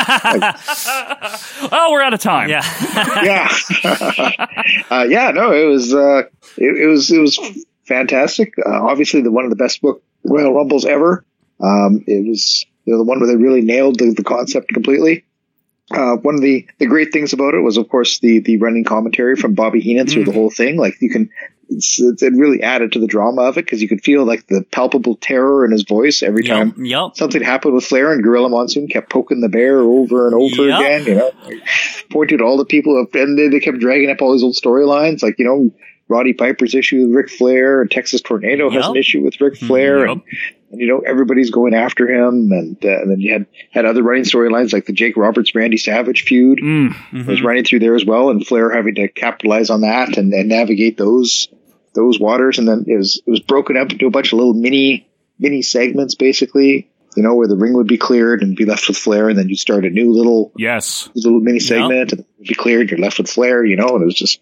Oh, we're out of time. Yeah. It was fantastic. Obviously, one of the best book Royal Rumbles ever. It was the one where they really nailed the concept completely. One of the great things about it was, of course, the running commentary from Bobby Heenan through the whole thing. Like it really added to the drama of it because you could feel like the palpable terror in his voice every time something happened with Flair, and Gorilla Monsoon kept poking the bear over and over again, pointed to all the people up, and they kept dragging up all these old storylines, like, Roddy Piper's issue with Ric Flair, and Texas Tornado has an issue with Ric Flair, and everybody's going after him, and then you had other running storylines like the Jake Roberts Randy Savage feud was running through there as well, and Flair having to capitalize on that and navigate those waters, and then it was broken up into a bunch of little mini segments, basically, where the ring would be cleared and be left with Flair, and then you start a new little mini segment and it would be cleared, you're left with Flair, and it was just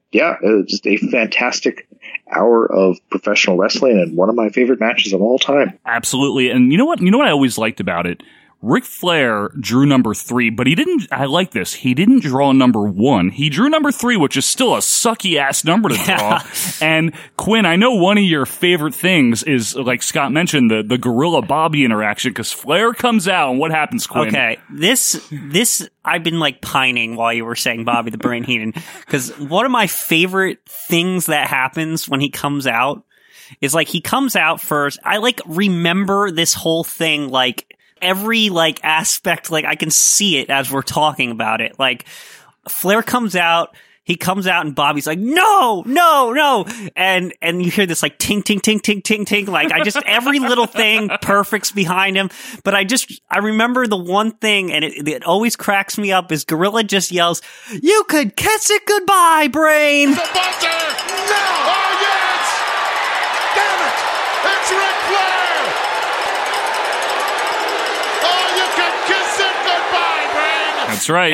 a fantastic hour of professional wrestling and one of my favorite matches of all time. Absolutely. And you know what I always liked about it? Ric Flair drew number 3, but he didn't draw number 1. He drew number 3, which is still a sucky ass number to draw. And Quinn, I know one of your favorite things is, like Scott mentioned, the Gorilla Bobby interaction, because Flair comes out and what happens, Quinn? Okay. This, I've been like pining while you were saying Bobby the Brain Heenan, because one of my favorite things that happens when he comes out is like he comes out first. I remember this whole thing, every aspect, I can see it as we're talking about it. Flair comes out, he comes out and Bobby's like, no, and you hear this ting, ting, ting, ting, ting, ting, every little thing perfect's behind him. But I remember the one thing, and it always cracks me up, is Gorilla just yells, "You could kiss it goodbye, Brain!" The buzzer! No! Oh, yes! Damn it! It's Ric Flair! That's right.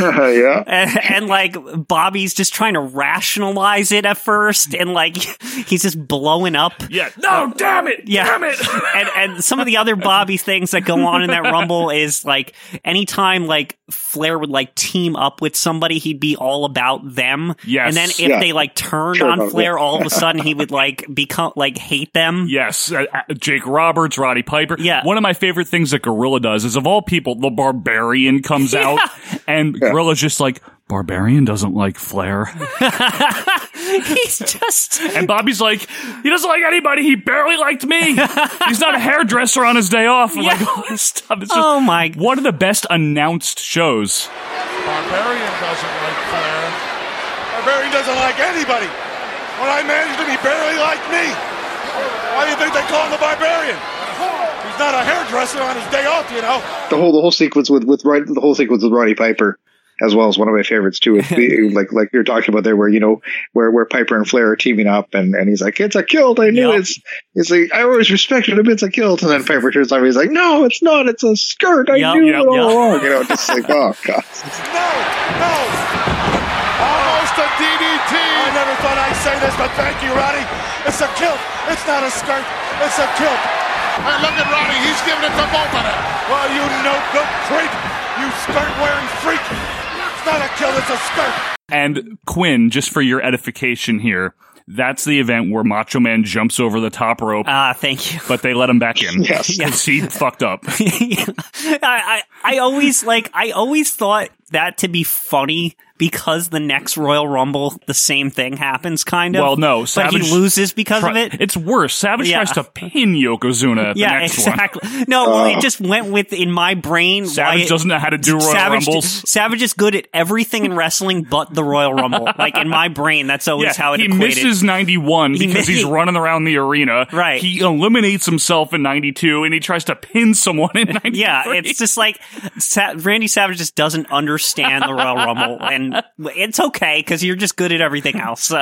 And Bobby's just trying to rationalize it at first, and he's just blowing up. Yeah. No, damn it. Yeah. Damn it. and some of the other Bobby things that go on in that Rumble is anytime Flair would team up with somebody, he'd be all about them. Yes. And then if they turned on Flair, all of a sudden he would become hate them. Yes. Jake Roberts, Roddy Piper. Yeah. One of my favorite things that Gorilla does is, of all people, the Barbarian comes out. And Gorilla's just like, Barbarian doesn't like Flair. He's just... And Bobby's like, he doesn't like anybody. He barely liked me. He's not a hairdresser on his day off. And all this stuff. It's just one of the best announced shows. Barbarian doesn't like Flair. Barbarian doesn't like anybody. When I managed him, he barely liked me. Why do you think they call him the Barbarian? He's not a hairdresser on his day off, The whole sequence with Roddy Piper as well is one of my favorites too. It's like you're talking about there, where Piper and Flair are teaming up, and he's like, "It's a kilt. I knew it's like, I always respected him. It's a kilt." And then Piper turns on, he's like, "No, it's not. It's a skirt. I knew it all along." Just like, oh god. No. Almost a DDT. I never thought I'd say this, but thank you, Roddy. It's a kilt. It's not a skirt. It's a kilt. Hey, look at Roddy. He's giving it to both of them. Well, you no-good creep. You skirt-wearing freak. It's not a kilt. It's a skirt. And Quinn, just for your edification here, that's the event where Macho Man jumps over the top rope. Thank you. But they let him back in. Yes. Because he fucked up. I always thought that to be funny, because the next Royal Rumble, the same thing happens, kind of. Well, no, Savage, but he loses because of it. It's worse. Savage tries to pin Yokozuna at the next exactly. one. No, well, it just went with, in my brain, Savage doesn't know how to do Royal Rumbles. Savage is good at everything in wrestling but the Royal Rumble. Like, in my brain, that's always how it equated. He misses 91 because he's running around the arena. Right. He eliminates himself in 92, and he tries to pin someone in 93. Yeah, it's just like Randy Savage just doesn't understand the Royal Rumble, and it's okay because you're just good at everything else.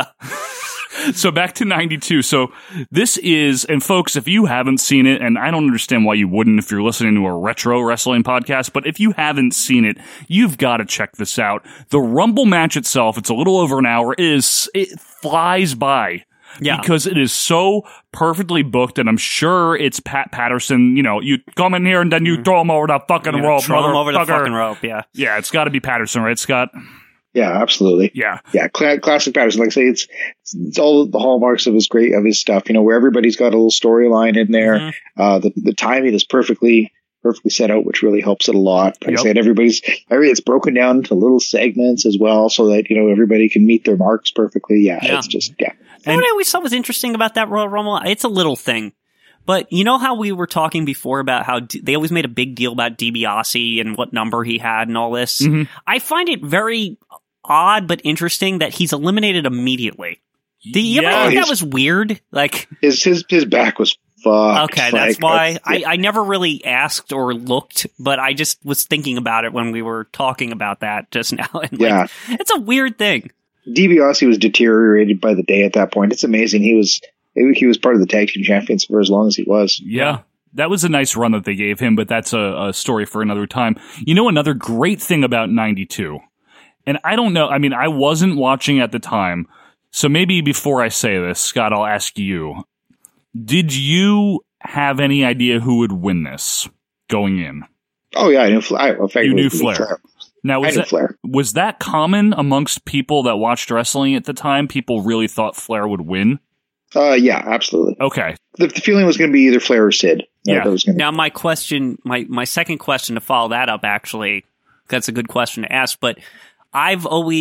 So back to 92. So this is, and folks, if you haven't seen it, and I don't understand why you wouldn't if you're listening to a retro wrestling podcast, but if you haven't seen it, you've got to check this out. The Rumble match itself, it's a little over an hour, it flies by. Yeah. Because it is so perfectly booked, and I'm sure it's Pat Patterson. You know, you come in here and then you throw him over the fucking rope. Throw him over the fucking rope, yeah. Yeah, it's got to be Patterson, right, Scott? Yeah, absolutely. Yeah. Yeah, classic Patterson. Like I say, it's all the hallmarks of his stuff, you know, where everybody's got a little storyline in there. Mm-hmm. The timing is perfectly set out, which really helps it a lot. Like I said, it's broken down into little segments as well, so that, you know, everybody can meet their marks perfectly. Yeah. It's just, You know what I always thought was interesting about that Royal Rumble? It's a little thing. But you know how we were talking before about how they always made a big deal about DiBiase and what number he had and all this? Mm-hmm. I find it very odd but interesting that he's eliminated immediately. Do you ever think that was weird? Like his back was fucked. Okay, that's why I never really asked or looked, but I just was thinking about it when we were talking about that just now. And it's a weird thing. DiBiase was deteriorated by the day at that point. It's amazing. He was part of the tag team champions for as long as he was. Yeah. That was a nice run that they gave him, but that's a story for another time. You know, another great thing about 92, and I don't know, I mean, I wasn't watching at the time, so maybe before I say this, Scott, I'll ask you, did you have any idea who would win this going in? Oh, yeah, I knew Flair. You knew Flair. Now, was that common amongst people that watched wrestling at the time? People really thought Flair would win? Yeah, absolutely. Okay. The feeling was going to be either Flair or Sid. Now, my question, my second question to follow that up, actually, that's a good question to ask, but I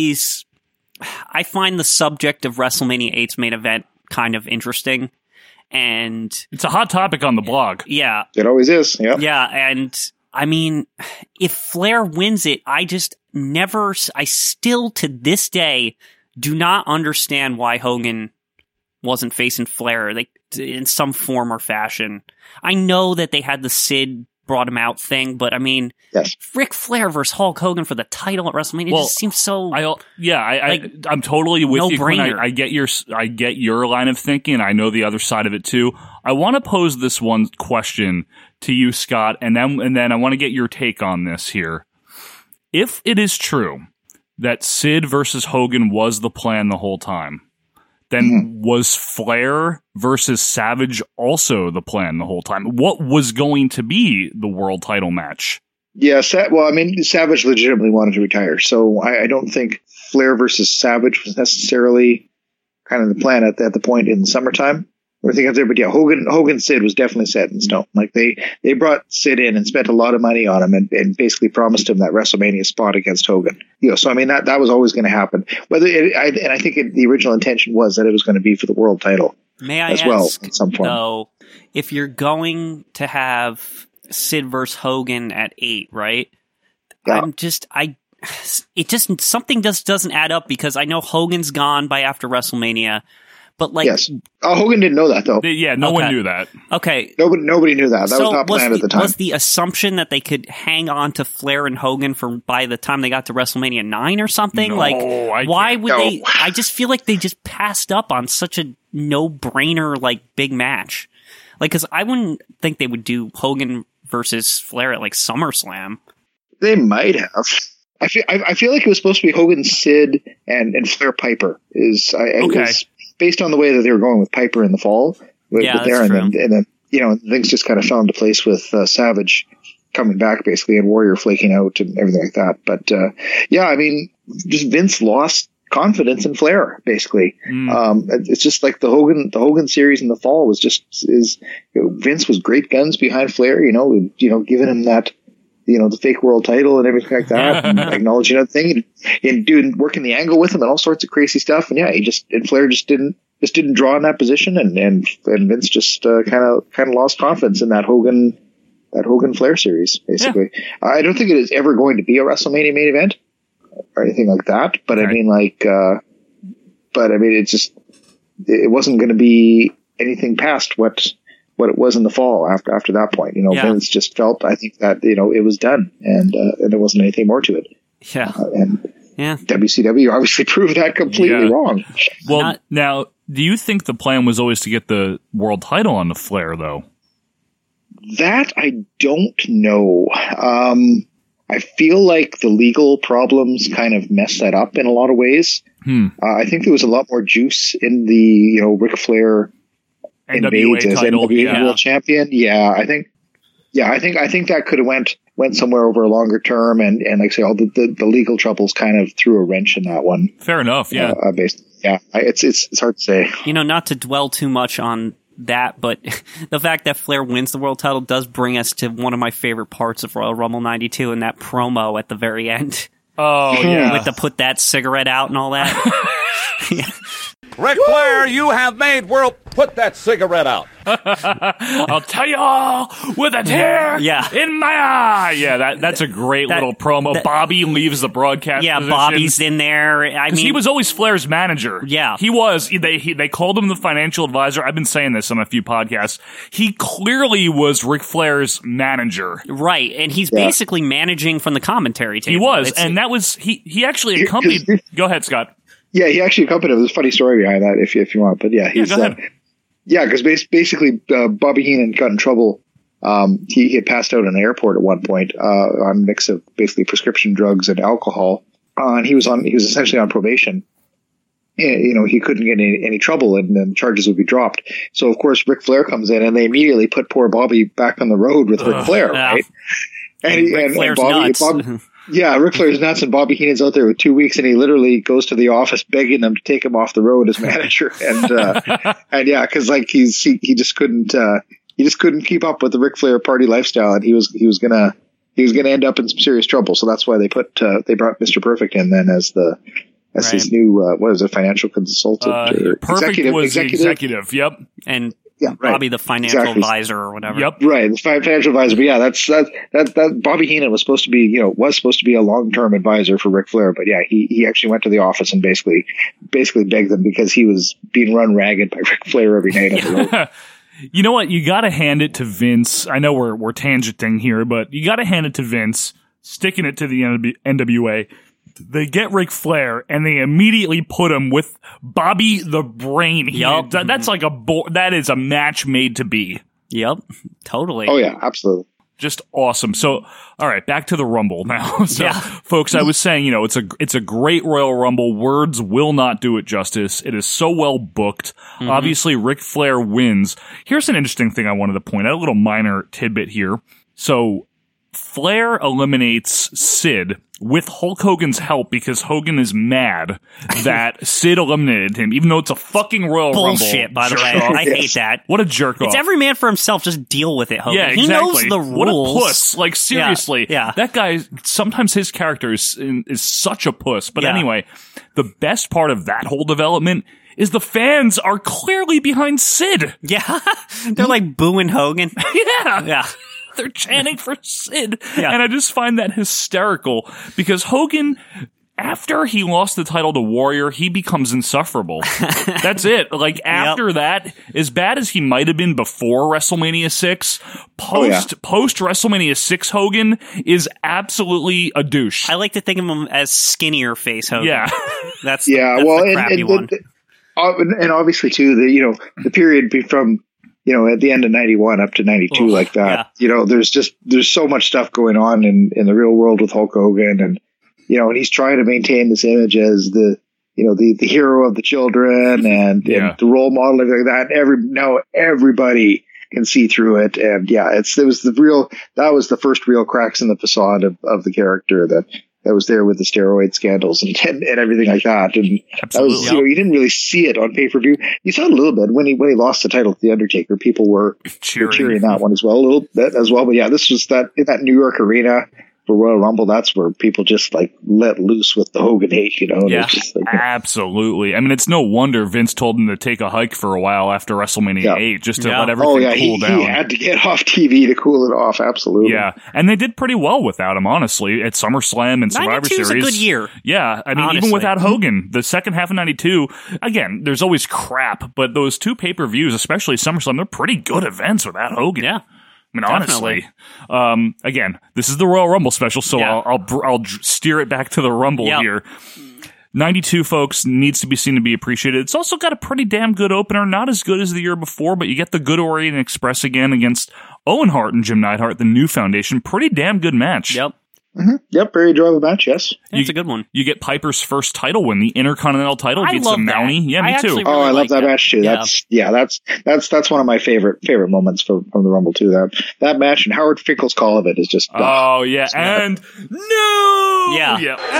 find the subject of WrestleMania 8's main event kind of interesting, and it's a hot topic on the blog. Yeah. It always is, yeah. Yeah, and I mean, if Flair wins it, I still to this day do not understand why Hogan wasn't facing Flair in some form or fashion. I know that they had the Sid brought him out thing, but I mean, Ric Flair versus Hulk Hogan for the title at WrestleMania just seems so. I'm totally with you. I get your line of thinking. I know the other side of it too. I want to pose this one question to you, Scott, and then I want to get your take on this here. If it is true that Sid versus Hogan was the plan the whole time, then was Flair versus Savage also the plan the whole time? What was going to be the world title match? Yeah, Savage legitimately wanted to retire, so I don't think Flair versus Savage was necessarily kind of the plan at the point in the summertime. Everything up there, but yeah, Hogan Sid was definitely set in stone. Like they brought Sid in and spent a lot of money on him and basically promised him that WrestleMania spot against Hogan. You know, so I mean that was always going to happen. I think the original intention was that it was going to be for the world title. May I as ask, well at some point. Though, if you're going to have Sid versus Hogan at 8, right? Yeah. Something just doesn't add up because I know Hogan's gone by after WrestleMania. But yes. Hogan didn't know that though. No one knew that. Okay, nobody knew that. That was not planned at the time. Was the assumption that they could hang on to Flair and Hogan by the time they got to WrestleMania 9 or something? No, why would they? I just feel like they just passed up on such a no-brainer big match. Because I wouldn't think they would do Hogan versus Flair at SummerSlam. They might have. I feel like it was supposed to be Hogan, Sid, and Flair Piper. Based on the way that they were going with Piper in the fall, and then things just kind of fell into place with Savage coming back basically and Warrior flaking out and everything like that. But just Vince lost confidence in Flair basically. It's just like the Hogan series in the fall was Vince was great guns behind Flair. Giving him that the fake world title and everything like that, and acknowledging that thing, and working the angle with him and all sorts of crazy stuff. And yeah, Flair just didn't draw in that position, and Vince just kind of lost confidence in that Hogan Flair series, basically. Yeah. I don't think it is ever going to be a WrestleMania main event or anything like that, but okay. It wasn't going to be anything past what it was in the fall after that point. Vince just felt, I think, that, it was done, and there wasn't anything more to it. Yeah. WCW obviously proved that completely wrong. Well, now, do you think the plan was always to get the world title on the Flair, though? That I don't know. I feel like the legal problems kind of messed that up in a lot of ways. I think there was a lot more juice in the, Ric Flair invades as NWA World Champion. I think that could have went somewhere over a longer term, and like I say, all the legal troubles kind of threw a wrench in that one. Fair enough. Yeah. It's hard to say. Not to dwell too much on that, but the fact that Flair wins the world title does bring us to one of my favorite parts of Royal Rumble 92, and that promo at the very end. Oh, yeah. With the put that cigarette out and all that. Ric Flair, you have made world... Put that cigarette out. I'll tell you all with a tear in my eye. Yeah, that's a great little promo. Bobby leaves the broadcast position. Bobby's in there. I mean, he was always Flair's manager. Yeah. He was. They called him the financial advisor. I've been saying this on a few podcasts. He clearly was Ric Flair's manager. Right, and he's basically managing from the commentary table. He was, and that was... He actually accompanied... Go ahead, Scott. Yeah, he actually accompanied him. There's a funny story behind that if you want. But yeah, go ahead. Because basically Bobby Heenan got in trouble. He had passed out in an airport at one point on a mix of basically prescription drugs and alcohol. And he was essentially on probation. And, he couldn't get any trouble, and then charges would be dropped. So of course Ric Flair comes in, and they immediately put poor Bobby back on the road with Ric Flair, right? And Ric Flair's nuts. Yeah, Ric Flair's nuts, and Bobby Heenan's out there with 2 weeks, and he literally goes to the office begging them to take him off the road as manager. And yeah, because like he just couldn't keep up with the Ric Flair party lifestyle, and he was gonna end up in some serious trouble. So that's why they brought Mr. Perfect in then as his new financial consultant. Perfect was executive. Yep. And Bobby, the financial advisor or whatever. Yep. Right, the financial advisor. But yeah, that Bobby Heenan was supposed to be, a long-term advisor for Ric Flair. But yeah, he actually went to the office and basically begged them because he was being run ragged by Ric Flair every night on the road. You know what? You got to hand it to Vince. I know we're tangenting here, but you got to hand it to Vince, sticking it to the NWA. They get Ric Flair, and they immediately put him with Bobby the Brain. Yep. That's like that is a match made to be. Yep, totally. Oh yeah, absolutely. Just awesome. So, all right, back to the Rumble now. So, folks, I was saying, it's a great Royal Rumble. Words will not do it justice. It is so well booked. Mm-hmm. Obviously, Ric Flair wins. Here's an interesting thing I wanted to point out, a little minor tidbit here. So, Flair eliminates Sid with Hulk Hogan's help because Hogan is mad that Sid eliminated him, even though it's a fucking Royal Rumble. Bullshit, by the way. I hate that. What a jerk off. It's every man for himself. Just deal with it, Hogan. Yeah, exactly. He knows the rules. What a puss. Like, seriously. Yeah. That guy, sometimes his character is such a puss. But anyway, the best part of that whole development is the fans are clearly behind Sid. Yeah. They're like booing Hogan. Yeah. They're chanting for Sid. Yeah. And I just find that hysterical because Hogan, after he lost the title to Warrior, he becomes insufferable. That's it. Like, after that, as bad as he might have been before WrestleMania 6, post WrestleMania 6 Hogan is absolutely a douche. I like to think of him as skinnier face Hogan. Yeah. That's the crappy one. And obviously, too, the period from at the end of 91 up to 92 like that, there's so much stuff going on in the real world with Hulk Hogan, and he's trying to maintain this image as the hero of the children and the role model, everything like that. Now everybody can see through it. And that was the first real cracks in the facade of the character that that was there with the steroid scandals and everything like that. And that was, you didn't really see it on pay-per-view. You saw it a little bit when he lost the title to The Undertaker. People were cheering that one as well, a little bit as well. But yeah, this was in that New York arena for Royal Rumble. That's where people just let loose with the Hogan hate, Yeah, absolutely. I mean, it's no wonder Vince told him to take a hike for a while after WrestleMania 8 just to let everything cool down. He had to get off TV to cool it off. Absolutely. Yeah, and they did pretty well without him, honestly, at SummerSlam and Survivor Series. 92's a good year. Yeah, I mean, honestly, even without Hogan, the second half of 92, again, there's always crap, but those two pay-per-views, especially SummerSlam, they're pretty good events without Hogan. Yeah. I mean, honestly, again, this is the Royal Rumble special, so I'll steer it back to the Rumble here. 92, folks, needs to be seen to be appreciated. It's also got a pretty damn good opener, not as good as the year before, but you get the good Orient Express again against Owen Hart and Jim Neidhart, the New Foundation. Pretty damn good match. Yep. Mm-hmm. Yep, very enjoyable match, yes. It's a good one. You get Piper's first title win, the Intercontinental title. I love that. Mountie. Yeah, me too. Really I love that match too. Yeah. That's one of my favorite moments from the Rumble too. That match and Howard Finkel's call of it is just oh yeah, and no, yeah,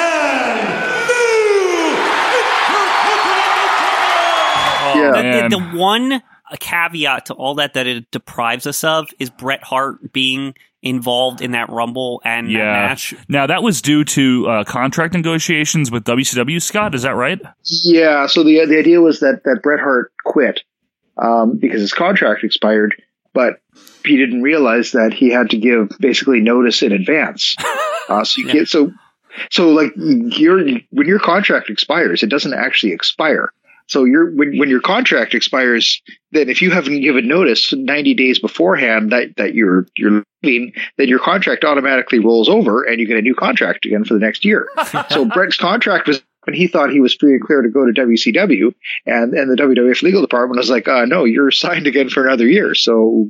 and the one caveat to all that it deprives us of is Bret Hart being involved in that Rumble and that match. Now, that was due to contract negotiations with WCW, Scott, is that right? Yeah, so the idea was that Bret Hart quit because his contract expired, but he didn't realize that he had to give basically notice in advance. So when your contract expires, it doesn't actually expire. So when your contract expires, then if you haven't given notice 90 days beforehand that you're leaving, then your contract automatically rolls over and you get a new contract again for the next year. So Bret's contract was when he thought he was free and clear to go to WCW, and the WWF legal department was like, no, you're signed again for another year. So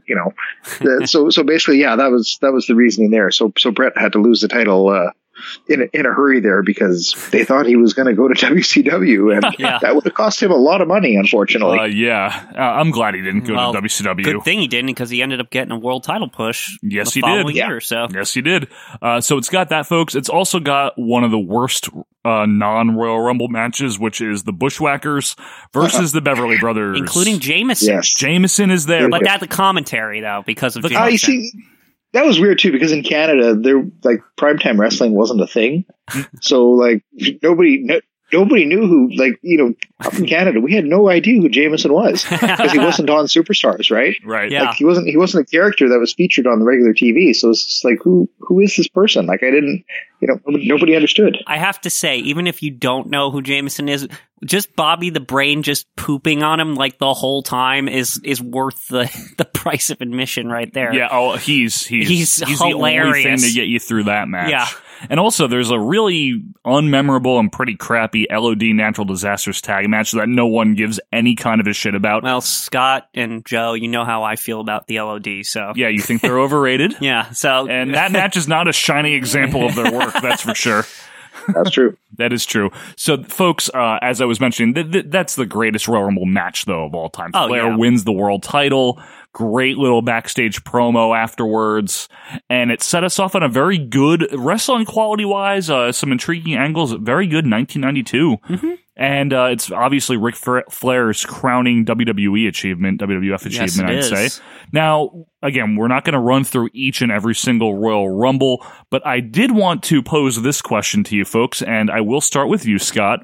so basically, that was the reasoning there. So Bret had to lose the title in a hurry there because they thought he was going to go to WCW, and that would have cost him a lot of money, unfortunately. I'm glad he didn't go to WCW. Good thing he didn't, because he ended up getting a world title push. Yes, the following year. So yes, he did. So it's got that, folks. It's also got one of the worst non-Royal Rumble matches, which is the Bushwhackers versus the Beverly Brothers, including Jameson. Yes. Jameson is there, but that's the commentary though because of Jameson. You see, that was weird too, because in Canada, primetime wrestling wasn't a thing. So nobody knew who, up in Canada, we had no idea who Jameson was because he wasn't on Superstars, right? Right. Yeah. He wasn't a character that was featured on the regular TV. So it's just who is this person? I didn't, nobody understood. I have to say, even if you don't know who Jameson is, just Bobby the Brain just pooping on him the whole time is worth the price of admission right there. Yeah. Oh, he's hilarious. The only thing to get you through that match. Yeah. And also, there's a really unmemorable and pretty crappy LOD Natural Disasters tag match that no one gives any kind of a shit about. Well, Scott and Joe, you know how I feel about the LOD, so... Yeah, you think they're overrated? Yeah, so... And that match is not a shining example of their work, that's for sure. That's true. That is true. So, folks, as I was mentioning, that's the greatest Royal Rumble match, though, of all time. Flair wins the world title. Great little backstage promo afterwards. And it set us off on a very good, wrestling quality-wise, some intriguing angles. Very good 1992. Mm-hmm. And it's obviously Ric Flair's crowning WWE achievement, WWF achievement, I'd say. Now, again, we're not going to run through each and every single Royal Rumble, but I did want to pose this question to you folks, and I will start with you, Scott.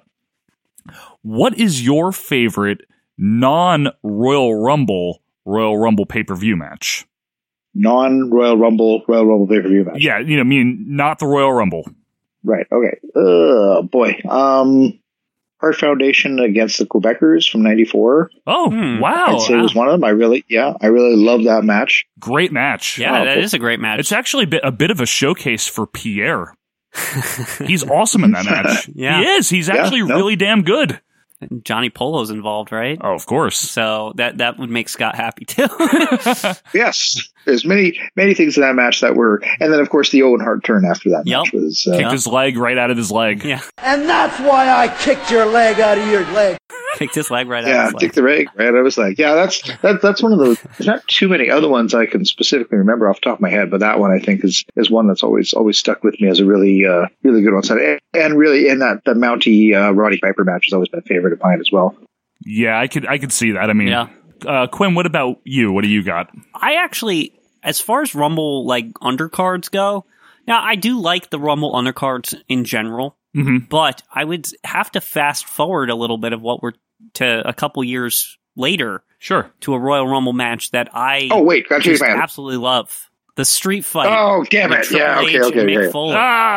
What is your favorite non-Royal Rumble pay-per-view match? Non-Royal Rumble pay-per-view match. Yeah, not the Royal Rumble. Right, okay. Boy. Hart Foundation against the Quebecers from 94. Oh, wow. I'd say it was one of them. I really love that match. Great match. Yeah, that is a great match. It's actually a bit of a showcase for Pierre. He's awesome in that match. Yeah. He is. He's actually really damn good. And Johnny Polo's involved, right? Oh, of course. So that would make Scott happy too. Yes, there's many things in that match that were, and then of course the Owen Hart turn after that match was kicked his leg right out of his leg. Yeah, and that's why I kicked your leg out of your leg. Kicked his leg right out. Yeah, kicked the leg right. I was like, yeah, that's one of those. There's not too many other ones I can specifically remember off the top of my head, but that one I think is one that's always stuck with me as a really good one. And really, in that the Mountie Roddy Piper match has always been a favorite of mine as well. Yeah, I could see that. I mean, Quinn, what about you? What do you got? I actually, as far as Rumble like undercards go, now I do like the Rumble undercards in general, but I would have to fast forward a little bit of what we're to a couple years later, to a Royal Rumble match that I just absolutely love. The street fight. Oh, damn it! Yeah, okay. Mick Foley.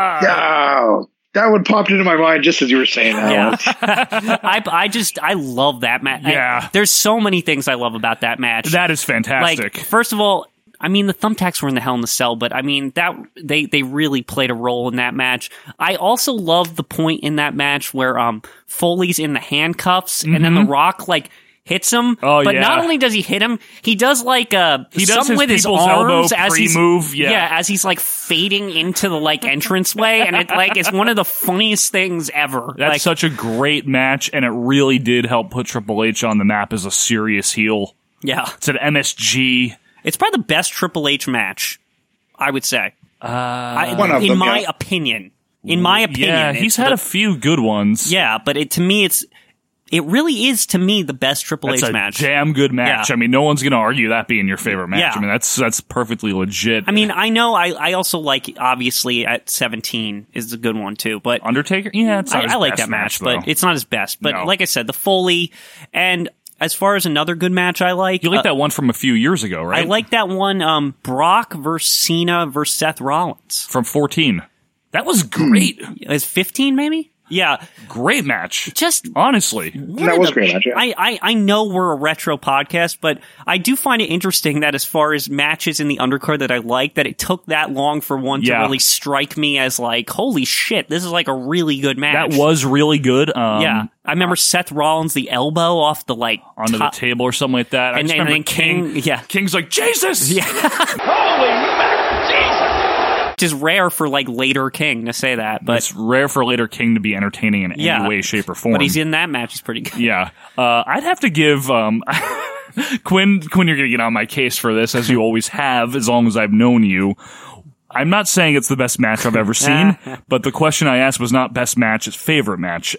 That one popped into my mind just as you were saying that. Yeah. I love that match. Yeah. There's so many things I love about that match. That is fantastic. Like, first of all, I mean, the thumbtacks were in the Hell in the Cell, but I mean, that they really played a role in that match. I also love the point in that match where Foley's in the handcuffs and then The Rock like hits him. Oh, but not only does he hit him, he does like something with his arms as he's as he's like fading into the like entranceway, and it like is one of the funniest things ever. That's like, such a great match, and it really did help put Triple H on the map as a serious heel. Yeah, it's an MSG. It's probably the best Triple H match, I would say. In my opinion. Yeah, he's had a few good ones. Yeah, but it really is, to me, the best Triple H match. That's a damn good match. Yeah. I mean, no one's going to argue that being your favorite match. Yeah. I mean, that's perfectly legit. I mean, I know I also like, obviously, at 17 is a good one, too. But Undertaker? Yeah, it's not his I like best that match, though. but it's not his best. But No. like I said, the Foley, and as far as another good match I like... You like that one from a few years ago, right? I like that one, Brock versus Cena versus Seth Rollins. From 14. That was great. Is 15, maybe? Yeah. Great match. Just honestly. That was a great match, yeah. I know we're a retro podcast, but I do find it interesting that as far as matches in the undercard that I like, that it took that long for one to really strike me as like, holy shit, this is like a really good match. That was really good. Yeah. I remember Seth Rollins, the elbow off the like onto the table or something like that. And then King, King's like, Jesus! Yeah. Holy mackerel, Jesus! Which is rare for like later King to say that, but it's rare for later King to be entertaining in any way, shape, or form. But he's in that match; he's pretty good. Yeah, I'd have to give Quinn. You're gonna get on my case for this, as you always have, as long as I've known you. I'm not saying it's the best match I've ever seen, but the question I asked was not best match; it's favorite match,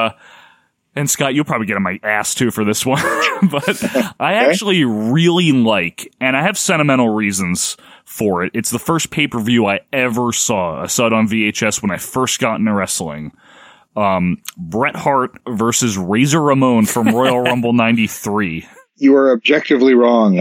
and Scott, you'll probably get on my ass too for this one, but I actually really like, and I have sentimental reasons for it. It's the first pay-per-view I ever saw. I saw it on VHS when I first got into wrestling. Bret Hart versus Razor Ramon from Royal Rumble 93. You are objectively wrong. Oh,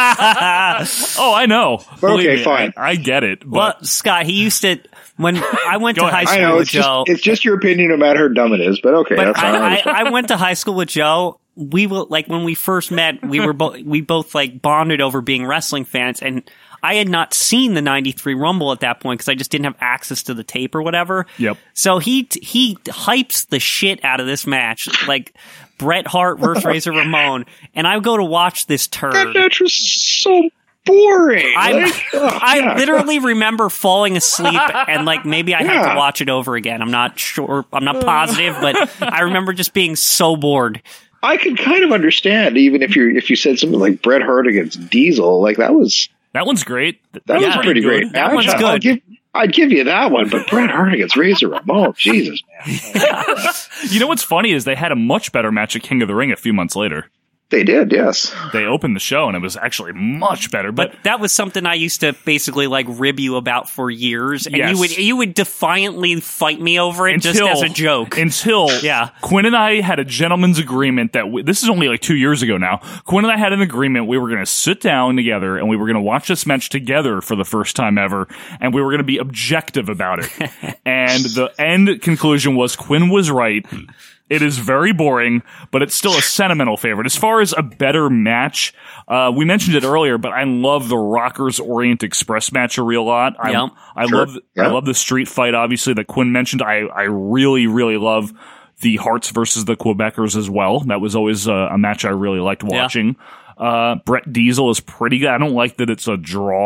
I know. Okay, me, fine. I get it. But well, Scott, he used to, when I went to high school with Joe. It's just your opinion no matter how dumb it is, but okay. But I went to high school with Joe. We were like, when we first met, we both like bonded over being wrestling fans, and I had not seen the 93 Rumble at that point because I just didn't have access to the tape or whatever. Yep. So he hypes the shit out of this match, like Bret Hart versus Razor Ramon, and I go to watch this turd. That match was so boring. I literally remember falling asleep and like maybe I had to watch it over again. I'm not sure. I'm not positive, but I remember just being so bored. I can kind of understand, even if you said something like Bret Hart against Diesel, like that one's great. That was pretty great. That one's good. I'd give you that one, but Bret Hart against Razor Ramon, Jesus, man. You know what's funny is they had a much better match at King of the Ring a few months later. They did, yes. They opened the show, and it was actually much better. But that was something I used to basically like rib you about for years, and you would defiantly fight me over it just as a joke. Until Quinn and I had a gentleman's agreement that this is only like 2 years ago now. Quinn and I had an agreement we were going to sit down together, and we were going to watch this match together for the first time ever, and we were going to be objective about it. And the end conclusion was Quinn was right. It is very boring, but it's still a sentimental favorite. As far as a better match, we mentioned it earlier, but I love the Rockers Orient Express match a real lot. I love the street fight, obviously, that Quinn mentioned. I really, really love the Hearts versus the Quebecers as well. That was always a match I really liked watching. Bret Diesel is pretty good. I don't like that it's a draw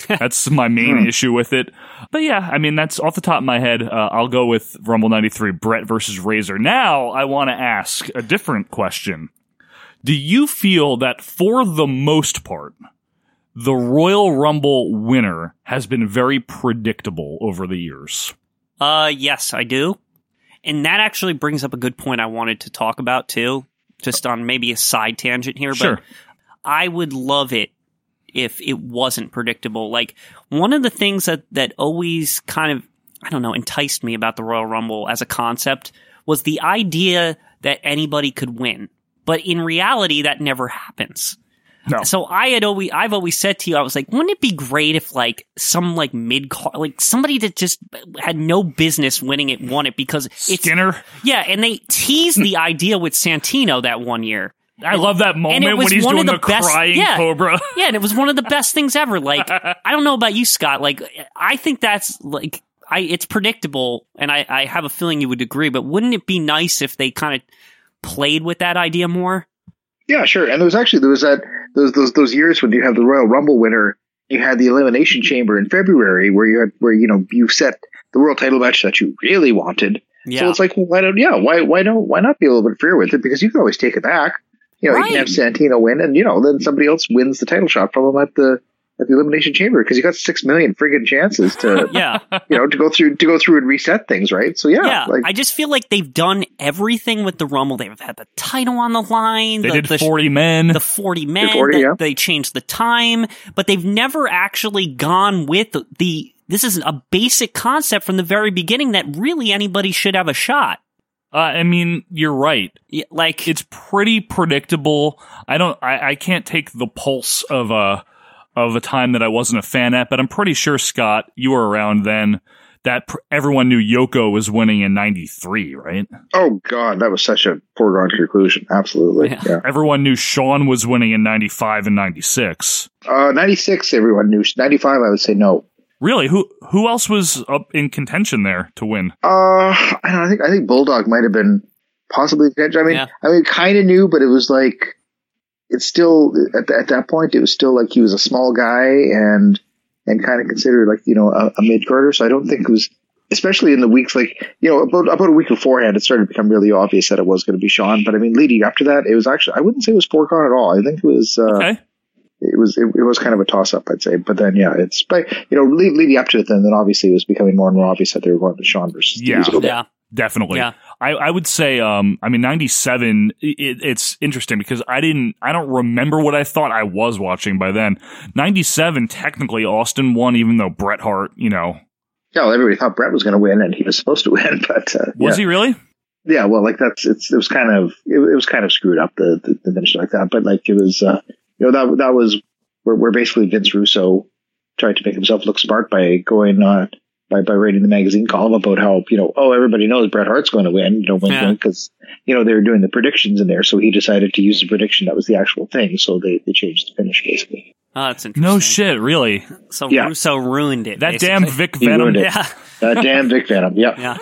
That's my main issue with it. But yeah, I mean, that's off the top of my head. I'll go with Rumble 93, Brett versus Razor. Now, I want to ask a different question. Do you feel that for the most part, the Royal Rumble winner has been very predictable over the years? Yes, I do. And that actually brings up a good point I wanted to talk about, too. Just on maybe a side tangent here. Sure. But I would love it if it wasn't predictable. Like, one of the things that always kind of, I don't know, enticed me about the Royal Rumble as a concept was the idea that anybody could win. But in reality, that never happens. No. So I've always said to you, I was like, wouldn't it be great if like some like mid-card, like somebody that just had no business winning it won it because it's Skinner? Yeah, and they teased the idea with Santino that one year. I love that moment when he's doing the crying Cobra. Yeah, and it was one of the best things ever. Like, I don't know about you, Scott. Like, I think that's like, it's predictable, and I have a feeling you would agree. But wouldn't it be nice if they kind of played with that idea more? Yeah, sure. And there was those years when you have the Royal Rumble winner, you had the Elimination Chamber in February, where you set the world title match that you really wanted. Yeah. So it's like, well, why not be a little bit fair with it? Because you can always take it back. You can have Santino win, and then somebody else wins the title shot from him at the Elimination Chamber, because you got 6 million friggin' chances to to go through and reset things, right? So like, I just feel like they've done everything with the Rumble. They've had the title on the line. They did 40 men. The 40 men. They changed the time, but they've never actually gone with this is a basic concept from the very beginning that really anybody should have a shot. I mean, you're right. Yeah, like, it's pretty predictable. I can't take the pulse of a time that I wasn't a fan at, but I'm pretty sure, Scott, you were around then, that everyone knew Yoko was winning in 93, right? Oh, God, that was such a foregone conclusion. Absolutely. Yeah. Everyone knew Shawn was winning in 95 and 96. 96, everyone knew. 95, I would say no. Really? Who else was up in contention there to win? I don't know. I think Bulldog might have been possibly contention. I mean, kind of new, but it was like, it's still at that point, it was still like he was a small guy and kind of considered like, a mid-carder. So I don't think it was, especially in the weeks like, about a week beforehand, it started to become really obvious that it was going to be Shawn. But I mean, leading up to that, it was actually, I wouldn't say it was foregone at all. I think it was, okay. It was kind of a toss-up, I'd say. But then, it's, leading up to it, then obviously it was becoming more and more obvious that they were going to Shawn versus Diesel. Yeah. Definitely. Yeah. I would say, 97, it's interesting because I don't remember what I thought I was watching by then. 97, technically, Austin won, even though Bret Hart, Yeah, well, everybody thought Bret was going to win, and he was supposed to win, but... was he really? Yeah, well, like, it was kind of screwed up, the finish like that, but, like, it was, that was where basically Vince Russo tried to make himself look smart by going by writing the magazine column about how, everybody knows Bret Hart's going to win, because, they were doing the predictions in there. So he decided to use the prediction that was the actual thing. So they changed the finish, basically. Oh, that's interesting. No shit, really? So Russo ruined it. That basically. damn Vic Venom. Yeah. That damn Vic Venom, yeah.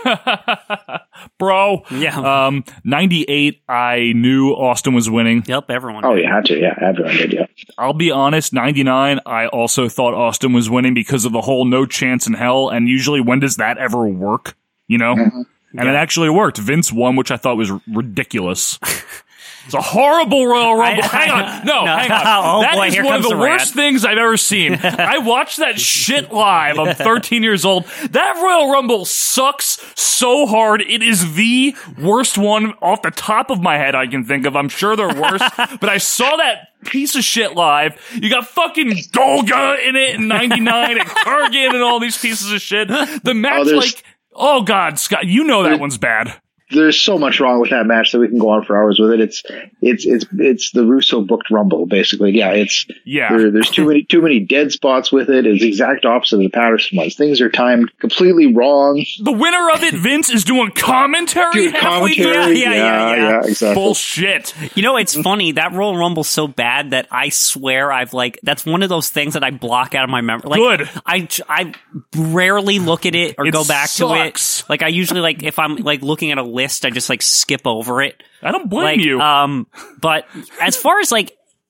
Bro. Yeah. 98, I knew Austin was winning. Yep, everyone did. You had to, yeah. Everyone did, yeah. I'll be honest, 99, I also thought Austin was winning because of the whole no chance in hell, and usually when does that ever work, Mm-hmm. And it actually worked. Vince won, which I thought was ridiculous. It's a horrible Royal Rumble. Hang on. Hang on. Oh, That boy, is here one of comes the the worst rant. things I've ever seen. I watched that shit live. I'm 13 years old. That Royal Rumble sucks so hard. It is the worst one off the top of my head I can think of. I'm sure they're worse, but I saw that piece of shit live. You got fucking Golga in it in 99 and Kurgan and all these pieces of shit. The match, oh God, Scott, that one's bad. There's so much wrong with that match that we can go on for hours with it. It's the Russo booked Rumble, basically. Yeah, there's too many dead spots with it. It's the exact opposite of the Patterson ones. Things are timed completely wrong. The winner of it, Vince, is doing commentary halfway through. Yeah, exactly. Bullshit. It's funny. That Royal Rumble's so bad that I swear that's one of those things that I block out of my memory. Like, good. I rarely look at it or go back sucks. to it. Like, I usually, if I'm looking at a list, I just skip over it. I don't blame you. But as far as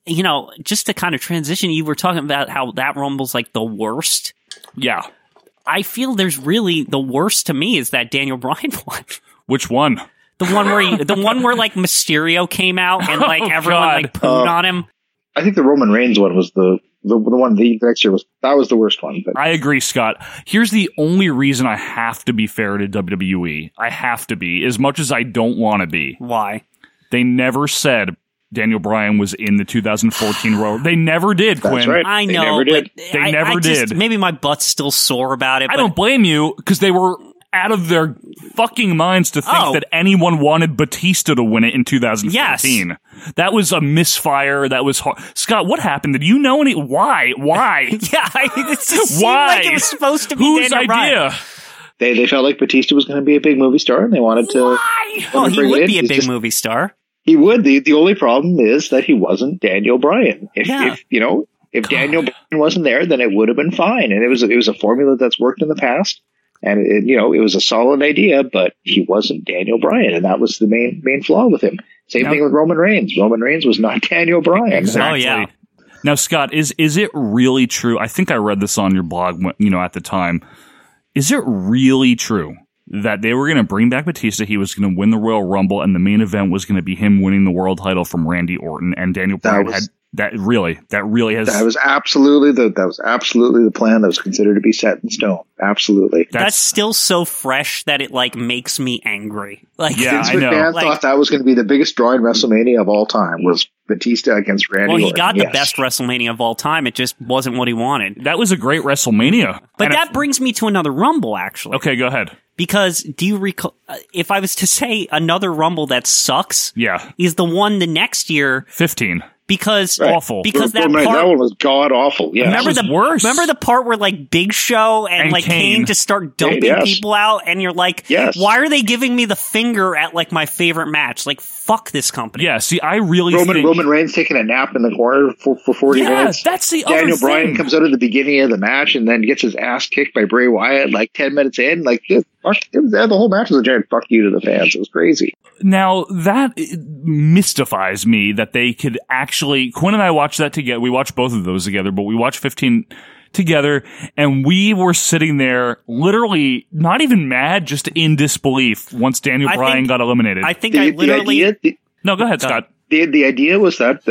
just to kind of transition, you were talking about how that Rumble's like the worst. Yeah. I feel there's really the worst to me is that Daniel Bryan one. Which one? The one where like Mysterio came out and like everyone like pooed on him. I think the Roman Reigns one was the one the next year was the worst one. But. I agree, Scott. Here's the only reason I have to be fair to WWE. I have to be, as much as I don't want to be. Why? They never said Daniel Bryan was in the 2014 Royal. They never did, Quinn. That's right. I know. They never did. They never did. Maybe my butt's still sore about it. I don't blame you, because they were out of their fucking minds to think that anyone wanted Batista to win it in 2014. Yes. That was a misfire. That was hard. Scott, what happened? Did you know any? Why? Yeah, it just seemed like it was supposed to be Whose Daniel idea? Bryan. They felt like Batista was going to be a big movie star, and they wanted to. Why? Oh, he would be a big movie star. He would. The only problem is that he wasn't Daniel Bryan. If Daniel Bryan wasn't there, then it would have been fine. And it was a formula that's worked in the past. And it was a solid idea, but he wasn't Daniel Bryan, and that was the main flaw with him. Same thing with Roman Reigns. Roman Reigns was not Daniel Bryan. Exactly. Oh, yeah. Now, Scott, is it really true? I think I read this on your blog, at the time. Is it really true that they were going to bring back Batista, he was going to win the Royal Rumble, and the main event was going to be him winning the world title from Randy Orton, and Daniel Bryan That really has. That was absolutely the plan that was considered to be set in stone. Absolutely. That's still so fresh that it like makes me angry. Like, yeah, Vince McMahon thought that was going to be the biggest draw in WrestleMania of all time was Batista against Randy Orton. Well, he got the best WrestleMania of all time. It just wasn't what he wanted. That was a great WrestleMania. But that brings me to another Rumble, actually. Okay, go ahead. Because do you recall? If I was to say another Rumble that sucks, is the one the next year, 15. Because awful. Because that one was god awful. Yeah, remember worst. Remember the part where like Big Show and like Kane just start dumping people out, and you're like, why are they giving me the finger at like my favorite match? Like, fuck this company. Yeah. See, I really think Roman Reigns taking a nap in the corner for 40 minutes. That's the Daniel other Bryan thing. comes out at the beginning of the match and then gets his ass kicked by Bray Wyatt like 10 minutes in. Like the whole match was a giant fuck you to the fans. It was crazy. Now, that mystifies me that they could actually... Quinn and I watched that together. We watched both of those together, but we watched 15 together, and we were sitting there literally not even mad, just in disbelief once Daniel Bryan got eliminated. I think I literally... No, go ahead, Scott. The idea was that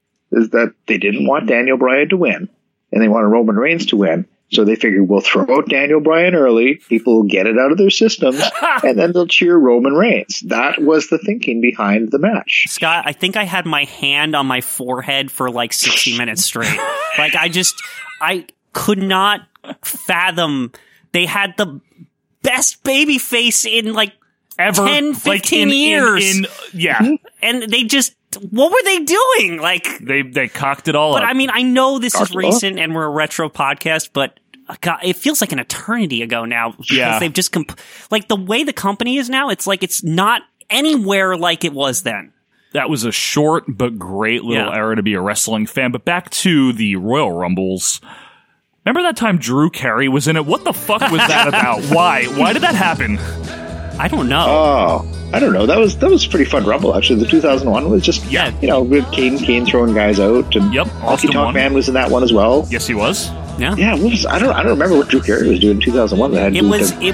they didn't want Daniel Bryan to win, and they wanted Roman Reigns to win. So they figured we'll throw out Daniel Bryan early, people will get it out of their systems, and then they'll cheer Roman Reigns. That was the thinking behind the match. Scott, I think I had my hand on my forehead for like 60 minutes straight. Like I could not fathom they had the best baby face in like ever 10, 15 years. And they just, what were they doing? Like they cocked it all up. But I mean, I know this is recent and we're a retro podcast, but God, it feels like an eternity ago now because they've just like the way the company is now. It's like it's not anywhere like it was then. That was a short but great little era to be a wrestling fan. But back to the Royal Rumbles. Remember that time Drew Carey was in it? What the fuck was that about? Why? Why did that happen? I don't know. Oh, I don't know. That was a pretty fun Rumble, actually. The 2001 was just, with Kane throwing guys out. And Honky Tonk Man was in that one as well. Yes, he was. Yeah. Yeah, I don't remember what Drew Carey was doing in 2001. I kind of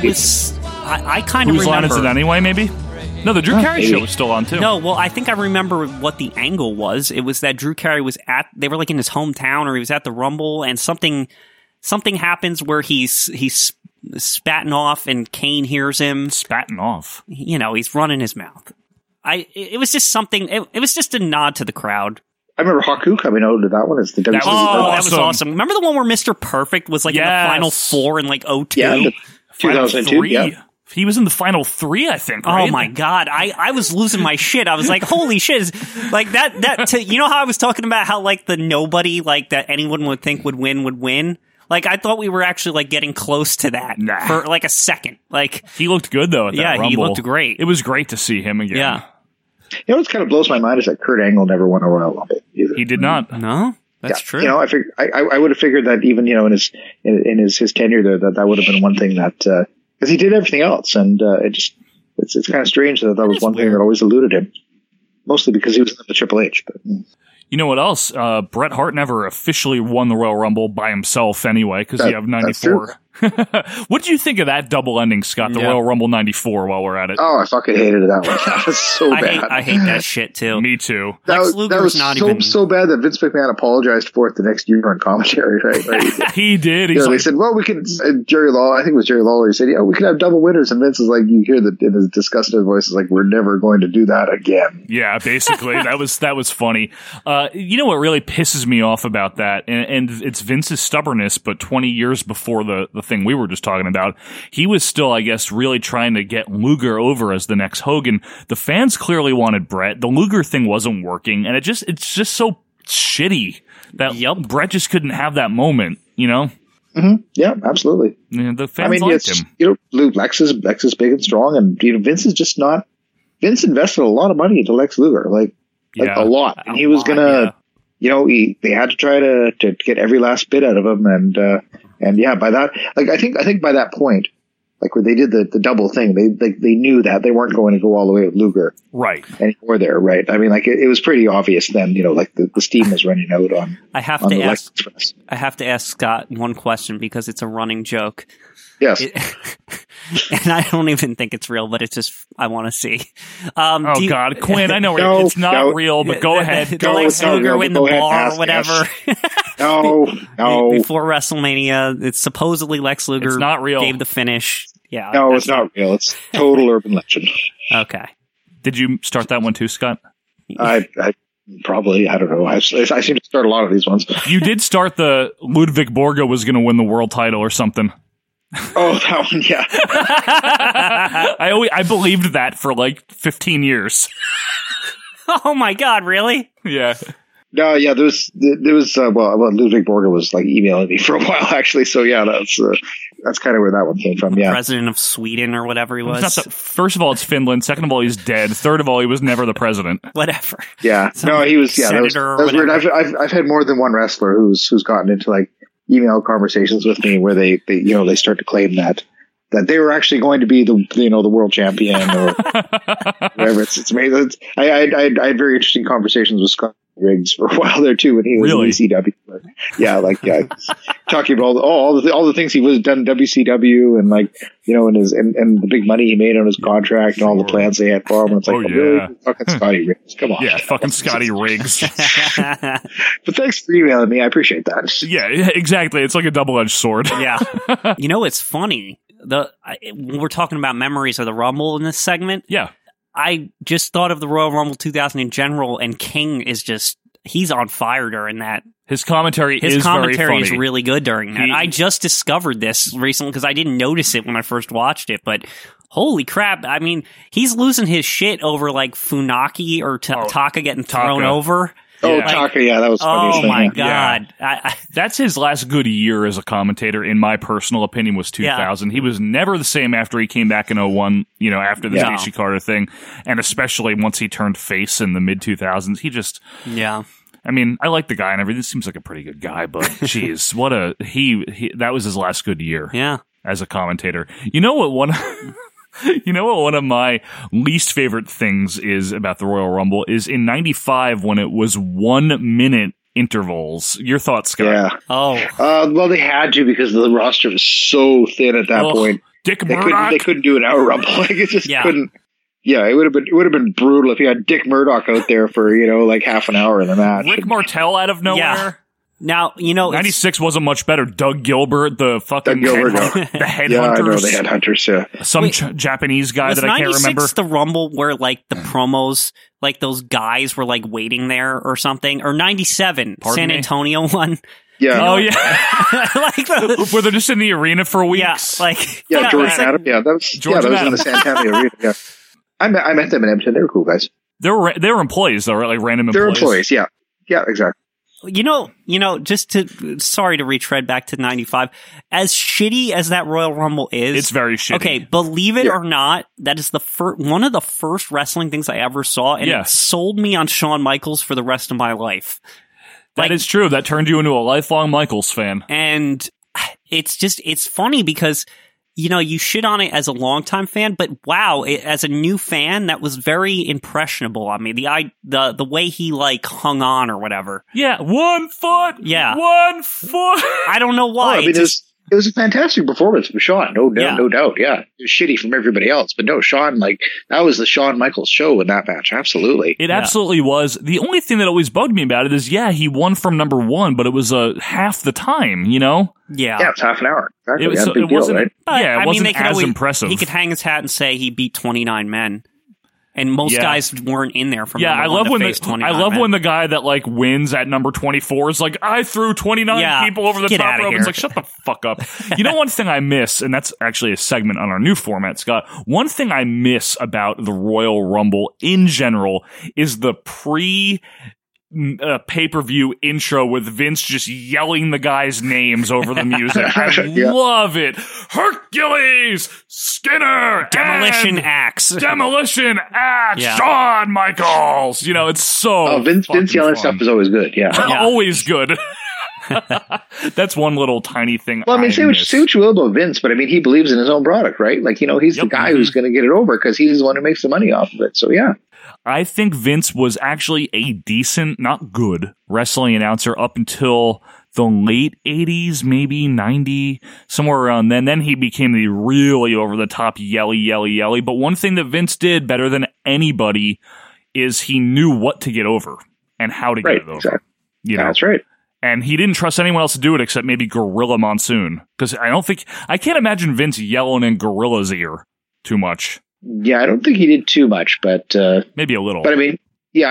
remember. Whose Line Is It Anyway, maybe? No, the Drew Carey show was still on, too. No, well, I think I remember what the angle was. It was that Drew Carey was they were like in his hometown, or he was at the Rumble, and something happens where he's spatting off, and Kane hears him. Spatting off? He's running his mouth. It was just something, it was just a nod to the crowd. I remember Haku coming out to that one. That was awesome. Remember the one where Mr. Perfect was like in the Final Four in like 2002? Yeah, 2002, yeah. He was in the final 3, I think, right? Oh my God. I was losing my shit. I was like, holy shit. Like you know how I was talking about how like the nobody like that anyone would think would win? Like, I thought we were actually, like, getting close to that for, like, a second. Like, he looked good, though, at that Rumble. He looked great. It was great to see him again. Yeah. What kind of blows my mind is that Kurt Angle never won a Royal Rumble either. He did not. No? That's true. I would have figured that even, in his tenure there, that would have been one thing that, because he did everything else, and it's kind of strange that was one thing that always eluded him. Mostly because he was in the Triple H, but... You know what else? Bret Hart never officially won the Royal Rumble by himself anyway, because you have 94. What did you think of that double ending, Scott? The Royal Rumble 94 while we're at it. Oh, I fucking hated that one. That was so bad. I hate that shit too. Me too. That was so bad that Vince McMahon apologized for it the next year on commentary, right? He did. He's they said, well, we could, Jerry Lawler, I think it was Jerry Lawler, he said, yeah, we could have double winners. And Vince is like, you hear that in his disgusted voice, is like, we're never going to do that again. Yeah, basically. that was funny. You know what really pisses me off about that? And it's Vince's stubbornness, but 20 years before the thing we were just talking about, he was still, I guess, really trying to get Luger over as the next Hogan. The fans clearly wanted Bret. The Luger thing wasn't working, and it's just so shitty that Bret just couldn't have that moment, you know? Mm-hmm. Yeah, absolutely. Yeah, the fans liked him. You know, Lex is big and strong, and you know, Vince is just not. Vince invested a lot of money into Lex Luger, like a lot, and he was gonna. You know, they had to try to get every last bit out of him, and yeah, by that, like I think by that point, like when they did the double thing, they knew that they weren't going to go all the way with Luger, right? Anymore there, right? I mean, like it was pretty obvious then, you know, like the steam was running out on. I have to ask Scott one question because it's a running joke. Yes. And I don't even think it's real, but it's just, I want to see. God, Quinn, I know it's not real, but go ahead. The Lex Luger in the bar or whatever. No. Before WrestleMania, it's supposedly Lex Luger it's not real. Gave the finish. Yeah. No, it's not real. It's total urban legend. Okay. Did you start that one too, Scott? I probably, I don't know. I seem to start a lot of these ones. You did start the Ludwig Borga was going to win the world title or something. Oh, that one, yeah. I believed that for like 15 years. Oh my God, really? Yeah. No, yeah, there was Ludwig Borga was like emailing me for a while actually. So yeah, that's kind of where that one came from. Yeah, president of Sweden or whatever he was. First of all, it's Finland. Second of all, he's dead. Third of all, he was never the president. Whatever. Yeah, no, he was. Yeah, that was weird. I've had more than one wrestler who's gotten into like email conversations with me where they start to claim that they were actually going to be the world champion or whatever. It's amazing. I had very interesting conversations with Scott Riggs for a while there too when he was in ECW. But talking about all the things he was done in WCW and like and the big money he made on his contract and all the plans they had for him. It's like really? Fucking Scotty Riggs, come on. Yeah, fucking Scotty Riggs. But thanks for emailing me. I appreciate that. Yeah, exactly. It's like a double-edged sword. Yeah. It's funny. When we're talking about memories of the Rumble in this segment. Yeah. I just thought of the Royal Rumble 2000 in general, and King is he's on fire during that. His commentary is really good during that. I just discovered this recently because I didn't notice it when I first watched it, but holy crap. I mean, he's losing his shit over like Funaki or Taka getting thrown over. Oh, Taka, yeah, that was funny. Oh, my God. Yeah. That's his last good year as a commentator, in my personal opinion, was 2000. Yeah. He was never the same after he came back in 01, after the Stacey Carter thing, and especially once he turned face in the mid-2000s. He just... Yeah. I mean, I like the guy and everything. Seems like a pretty good guy, but geez, that was his last good year. Yeah. As a commentator. You know what one of my least favorite things is about the Royal Rumble is in 95 when it was 1 minute intervals. Your thoughts, Scott? Yeah. Oh. Well, they had to because the roster was so thin at that point. Dick Murdoch. They couldn't do an hour Rumble. Like it just couldn't. Yeah, it would have been brutal if you had Dick Murdoch out there for like half an hour in the match. Rick Martel out of nowhere. Yeah. Now, 96 wasn't much better. Doug Gilbert, the fucking the headhunters. Yeah, I know the headhunters, yeah. Some Japanese guy that I can't remember. Was 96 the Rumble where, like, the promos, like, those guys were, like, waiting there or something? Or 97, San Antonio one? Yeah. Oh, yeah. Where they're just in the arena for weeks. Yeah, George Adam. Yeah, that was in the San Antonio arena, yeah. I met them in Edmonton. They were cool guys. They were employees, though, right? Like, random employees. They're employees, yeah. Yeah, exactly. Sorry to retread back to 95. As shitty as that Royal Rumble is, it's very shitty. Okay, believe it or not, that is one of the first wrestling things I ever saw, and it sold me on Shawn Michaels for the rest of my life. That is true. That turned you into a lifelong Michaels fan. And it's funny because you shit on it as a longtime fan, but wow, as a new fan, that was very impressionable on me. The way he like hung on or whatever. Yeah, 1 foot. Yeah, 1 foot. I don't know why. It was a fantastic performance from Shawn, no doubt. Yeah, it was shitty from everybody else, but no, Shawn, that was the Shawn Michaels show in that match. Absolutely, it absolutely was. The only thing that always bugged me about it is, he won from number 1, but it was half the time. Yeah, it's half an hour. Exactly. It wasn't. Right? It wasn't as impressive. He could hang his hat and say he beat 29 men. And most guys weren't in there from I love when the guy that wins at number 24 is like, I threw 29 people over the top rope. It's like, shut the fuck up. One thing I miss, and that's actually a segment on our new format, Scott. One thing I miss about the Royal Rumble in general is the pay-per-view intro with Vince just yelling the guys' names over the music. I love it. Hercules, Skinner, Demolition Axe, Shawn Michaels. It's so Vince yelling stuff is always good. Always good. That's one little tiny thing. Well, say what you will about Vince, but he believes in his own product, right? He's the guy who's going to get it over because he's the one who makes the money off of it. So I think Vince was actually a decent, not good, wrestling announcer up until the late 80s, maybe 90, somewhere around then. Then he became the really over-the-top yelly. But one thing that Vince did better than anybody is he knew what to get over and how to get it over. Exactly. That's right. And he didn't trust anyone else to do it except maybe Gorilla Monsoon. Because I can't imagine Vince yelling in Gorilla's ear too much. Yeah, I don't think he did too much, but maybe a little. But he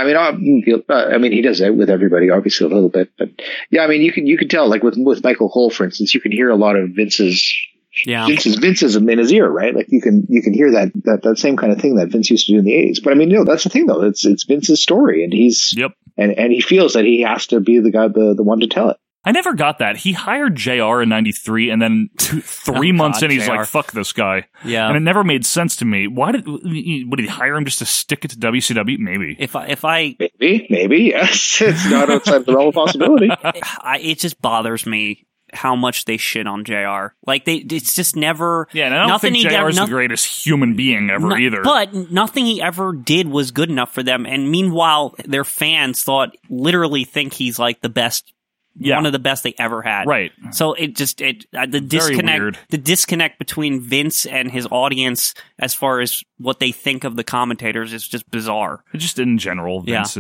does that with everybody, obviously a little bit. But you can tell, with Michael Cole, for instance, you can hear a lot of Vince's Vinceism in his ear, right? You can hear that same kind of thing that Vince used to do in the 80s. But that's the thing, though. It's Vince's story, and he's and he feels that he has to be the guy, the one to tell it. I never got that. He hired JR in 93, and then 3 months in, he's like, fuck this guy. Yeah. And it never made sense to me. Would he hire him just to stick it to WCW? Maybe. Maybe, yes. It's not outside the realm of possibility. It just bothers me how much they shit on JR. It's just never... Yeah, and I don't think JR is the greatest human being ever either. But nothing he ever did was good enough for them, and meanwhile, their fans literally think he's the best... one of the best they ever had. Right. So the disconnect between Vince and his audience as far as what they think of the commentators is just bizarre. Just in general, Vince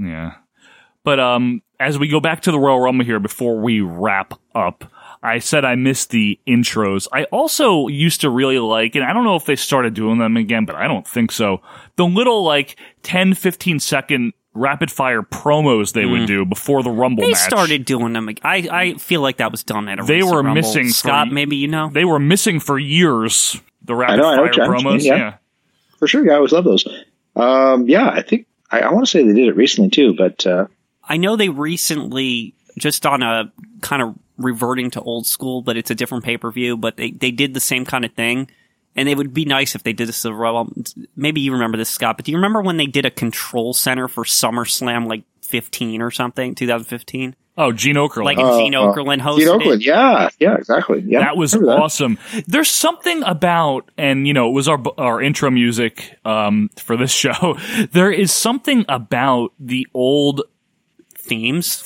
But as we go back to the Royal Rumble here before we wrap up, I said I missed the intros. I also used to really and I don't know if they started doing them again, but I don't think so, the little 10, 15 second rapid fire promos they would do before the Rumble match. They started doing them. I feel like that was done at a They were Rumble. missing Scott, maybe They were missing for years, the rapid fire promos. Yeah. For sure. I always love those. I think I want to say they did it recently too, but I know they recently, just on a kind of reverting to old school, but it's a different pay-per-view, but they did the same kind of thing. And it would be nice if they did this. Maybe you remember this, Scott, but do you remember when they did a control center for SummerSlam 15 or something, 2015? Oh, Gene Okerlund. Gene Okerlund hosted Gene Okerlund, yeah, exactly. Yeah, that was awesome. There's something about, and it was our intro music for this show. There is something about the old themes,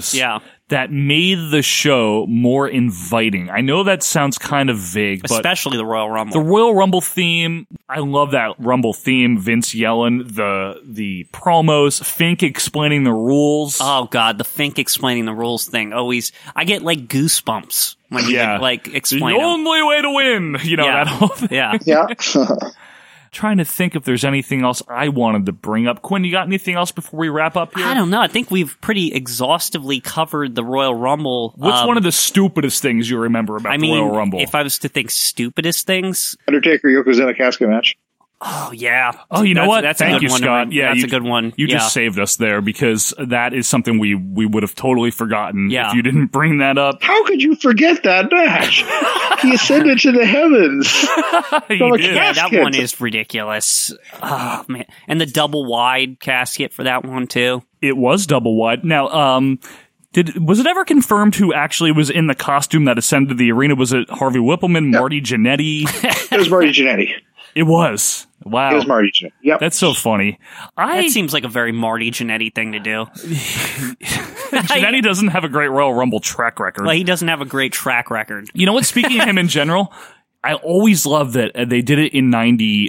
that made the show more inviting. I know that sounds kind of vague, but especially the Royal Rumble. The Royal Rumble theme, I love that Rumble theme. Vince yelling, the promos, Fink explaining the rules. Oh God, the Fink explaining the rules thing. Always, I get goosebumps when he explain the only way to win. That whole thing. Yeah. Trying to think if there's anything else I wanted to bring up. Quinn, you got anything else before we wrap up here? I don't know. I think we've pretty exhaustively covered the Royal Rumble. What's one of the stupidest things you remember about the Royal Rumble? If I was to think stupidest things... Undertaker Yokozuna casket match. Oh, yeah. Oh, you know what? That's Thank a good you, one. Scott. Yeah, that's a good one. You just saved us there because that is something we would have totally forgotten if you didn't bring that up. How could you forget that match? He ascended to the heavens. Yeah, that one is ridiculous. Oh, man. And the double wide casket for that one, too. It was double wide. Now, Was it ever confirmed who actually was in the costume that ascended the arena? Was it Harvey Whippleman, Marty Jannetty? It was Marty Jannetty. It was. Wow. It was Marty Jannetty. Yep. That's so funny. That seems like a very Marty Jannetty thing to do. Jannetty doesn't have a great Royal Rumble track record. Well, he doesn't have a great track record. You know what? Speaking of him in general, I always love that they did it in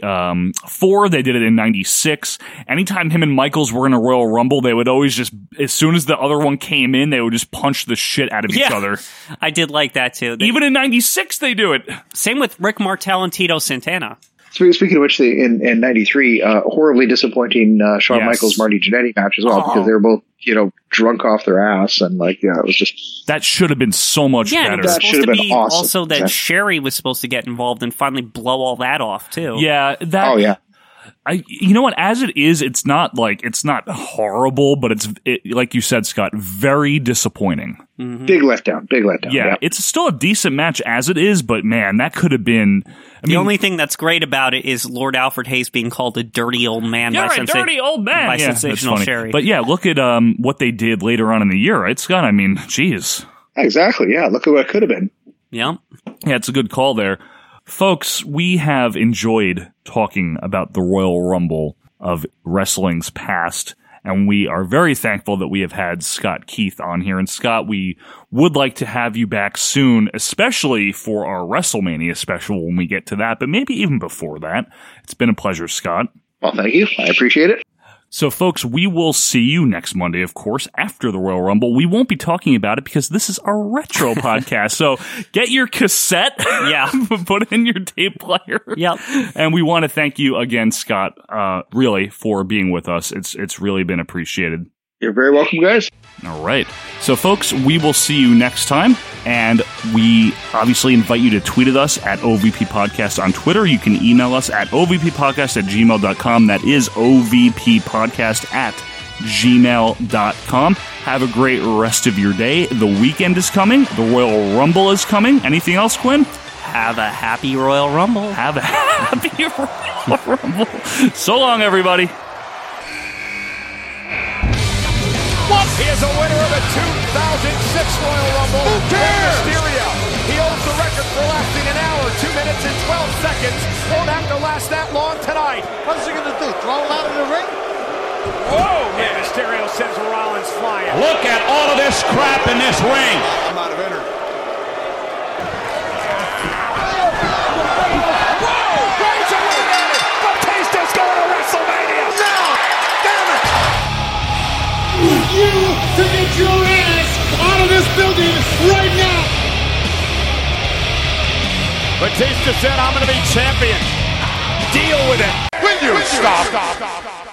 94, they did it in 96. Anytime him and Michaels were in a Royal Rumble, they would always just, as soon as the other one came in, they would just punch the shit out of each other. I did like that too. Even in 96, they do it. Same with Rick Martel and Tito Santana. Speaking of which, in 93, horribly disappointing Shawn Michaels Marty Jannetty match as well, because they were both, drunk off their ass, and it was just... That should have been so much better. And it was supposed to be awesome. Also that Sherry was supposed to get involved and finally blow all that off too. Yeah. You know what? As it is, it's not horrible, but it's like you said, Scott, very disappointing. Mm-hmm. Big letdown. Yeah, it's still a decent match as it is, but man, that could have been. The only thing that's great about it is Lord Alfred Hayes being called a dirty old man by dirty old man by Sensational Sherry. But yeah, look at what they did later on in the year, right, Scott? I mean, geez. Exactly. Yeah, look at what it could have been. Yeah. Yeah, it's a good call there. Folks, we have enjoyed talking about the Royal Rumble of wrestling's past, and we are very thankful that we have had Scott Keith on here. And Scott, we would like to have you back soon, especially for our WrestleMania special when we get to that, but maybe even before that. It's been a pleasure, Scott. Well, thank you. I appreciate it. So, folks, we will see you next Monday, of course, after the Royal Rumble. We won't be talking about it because this is our retro podcast. So get your cassette. Yeah. Put it in your tape player. Yep. And we want to thank you again, Scott, really, for being with us. It's really been appreciated. You're very welcome, guys. All right. So, folks, we will see you next time. And we obviously invite you to tweet at us at OVP Podcast on Twitter. You can email us at ovppodcast@gmail.com. That is ovppodcast@gmail.com. Have a great rest of your day. The weekend is coming. The Royal Rumble is coming. Anything else, Quinn? Have a happy Royal Rumble. Have a happy Royal Rumble. So long, everybody. He is a winner of the 2006 Royal Rumble. Who cares? Mysterio. He holds the record for lasting an hour, 2 minutes and 12 seconds. Won't have to last that long tonight. What's he going to do? Throw him out of the ring? Whoa! And Mysterio sends Rollins flying. Look at all of this crap in this ring. I'm out of enter. Whoa! Reigns eliminated. Batista's going to WrestleMania. No! Damn it! You to get your ass out of this building right now! Batista said, I'm going to be champion. Deal with it. Will you stop?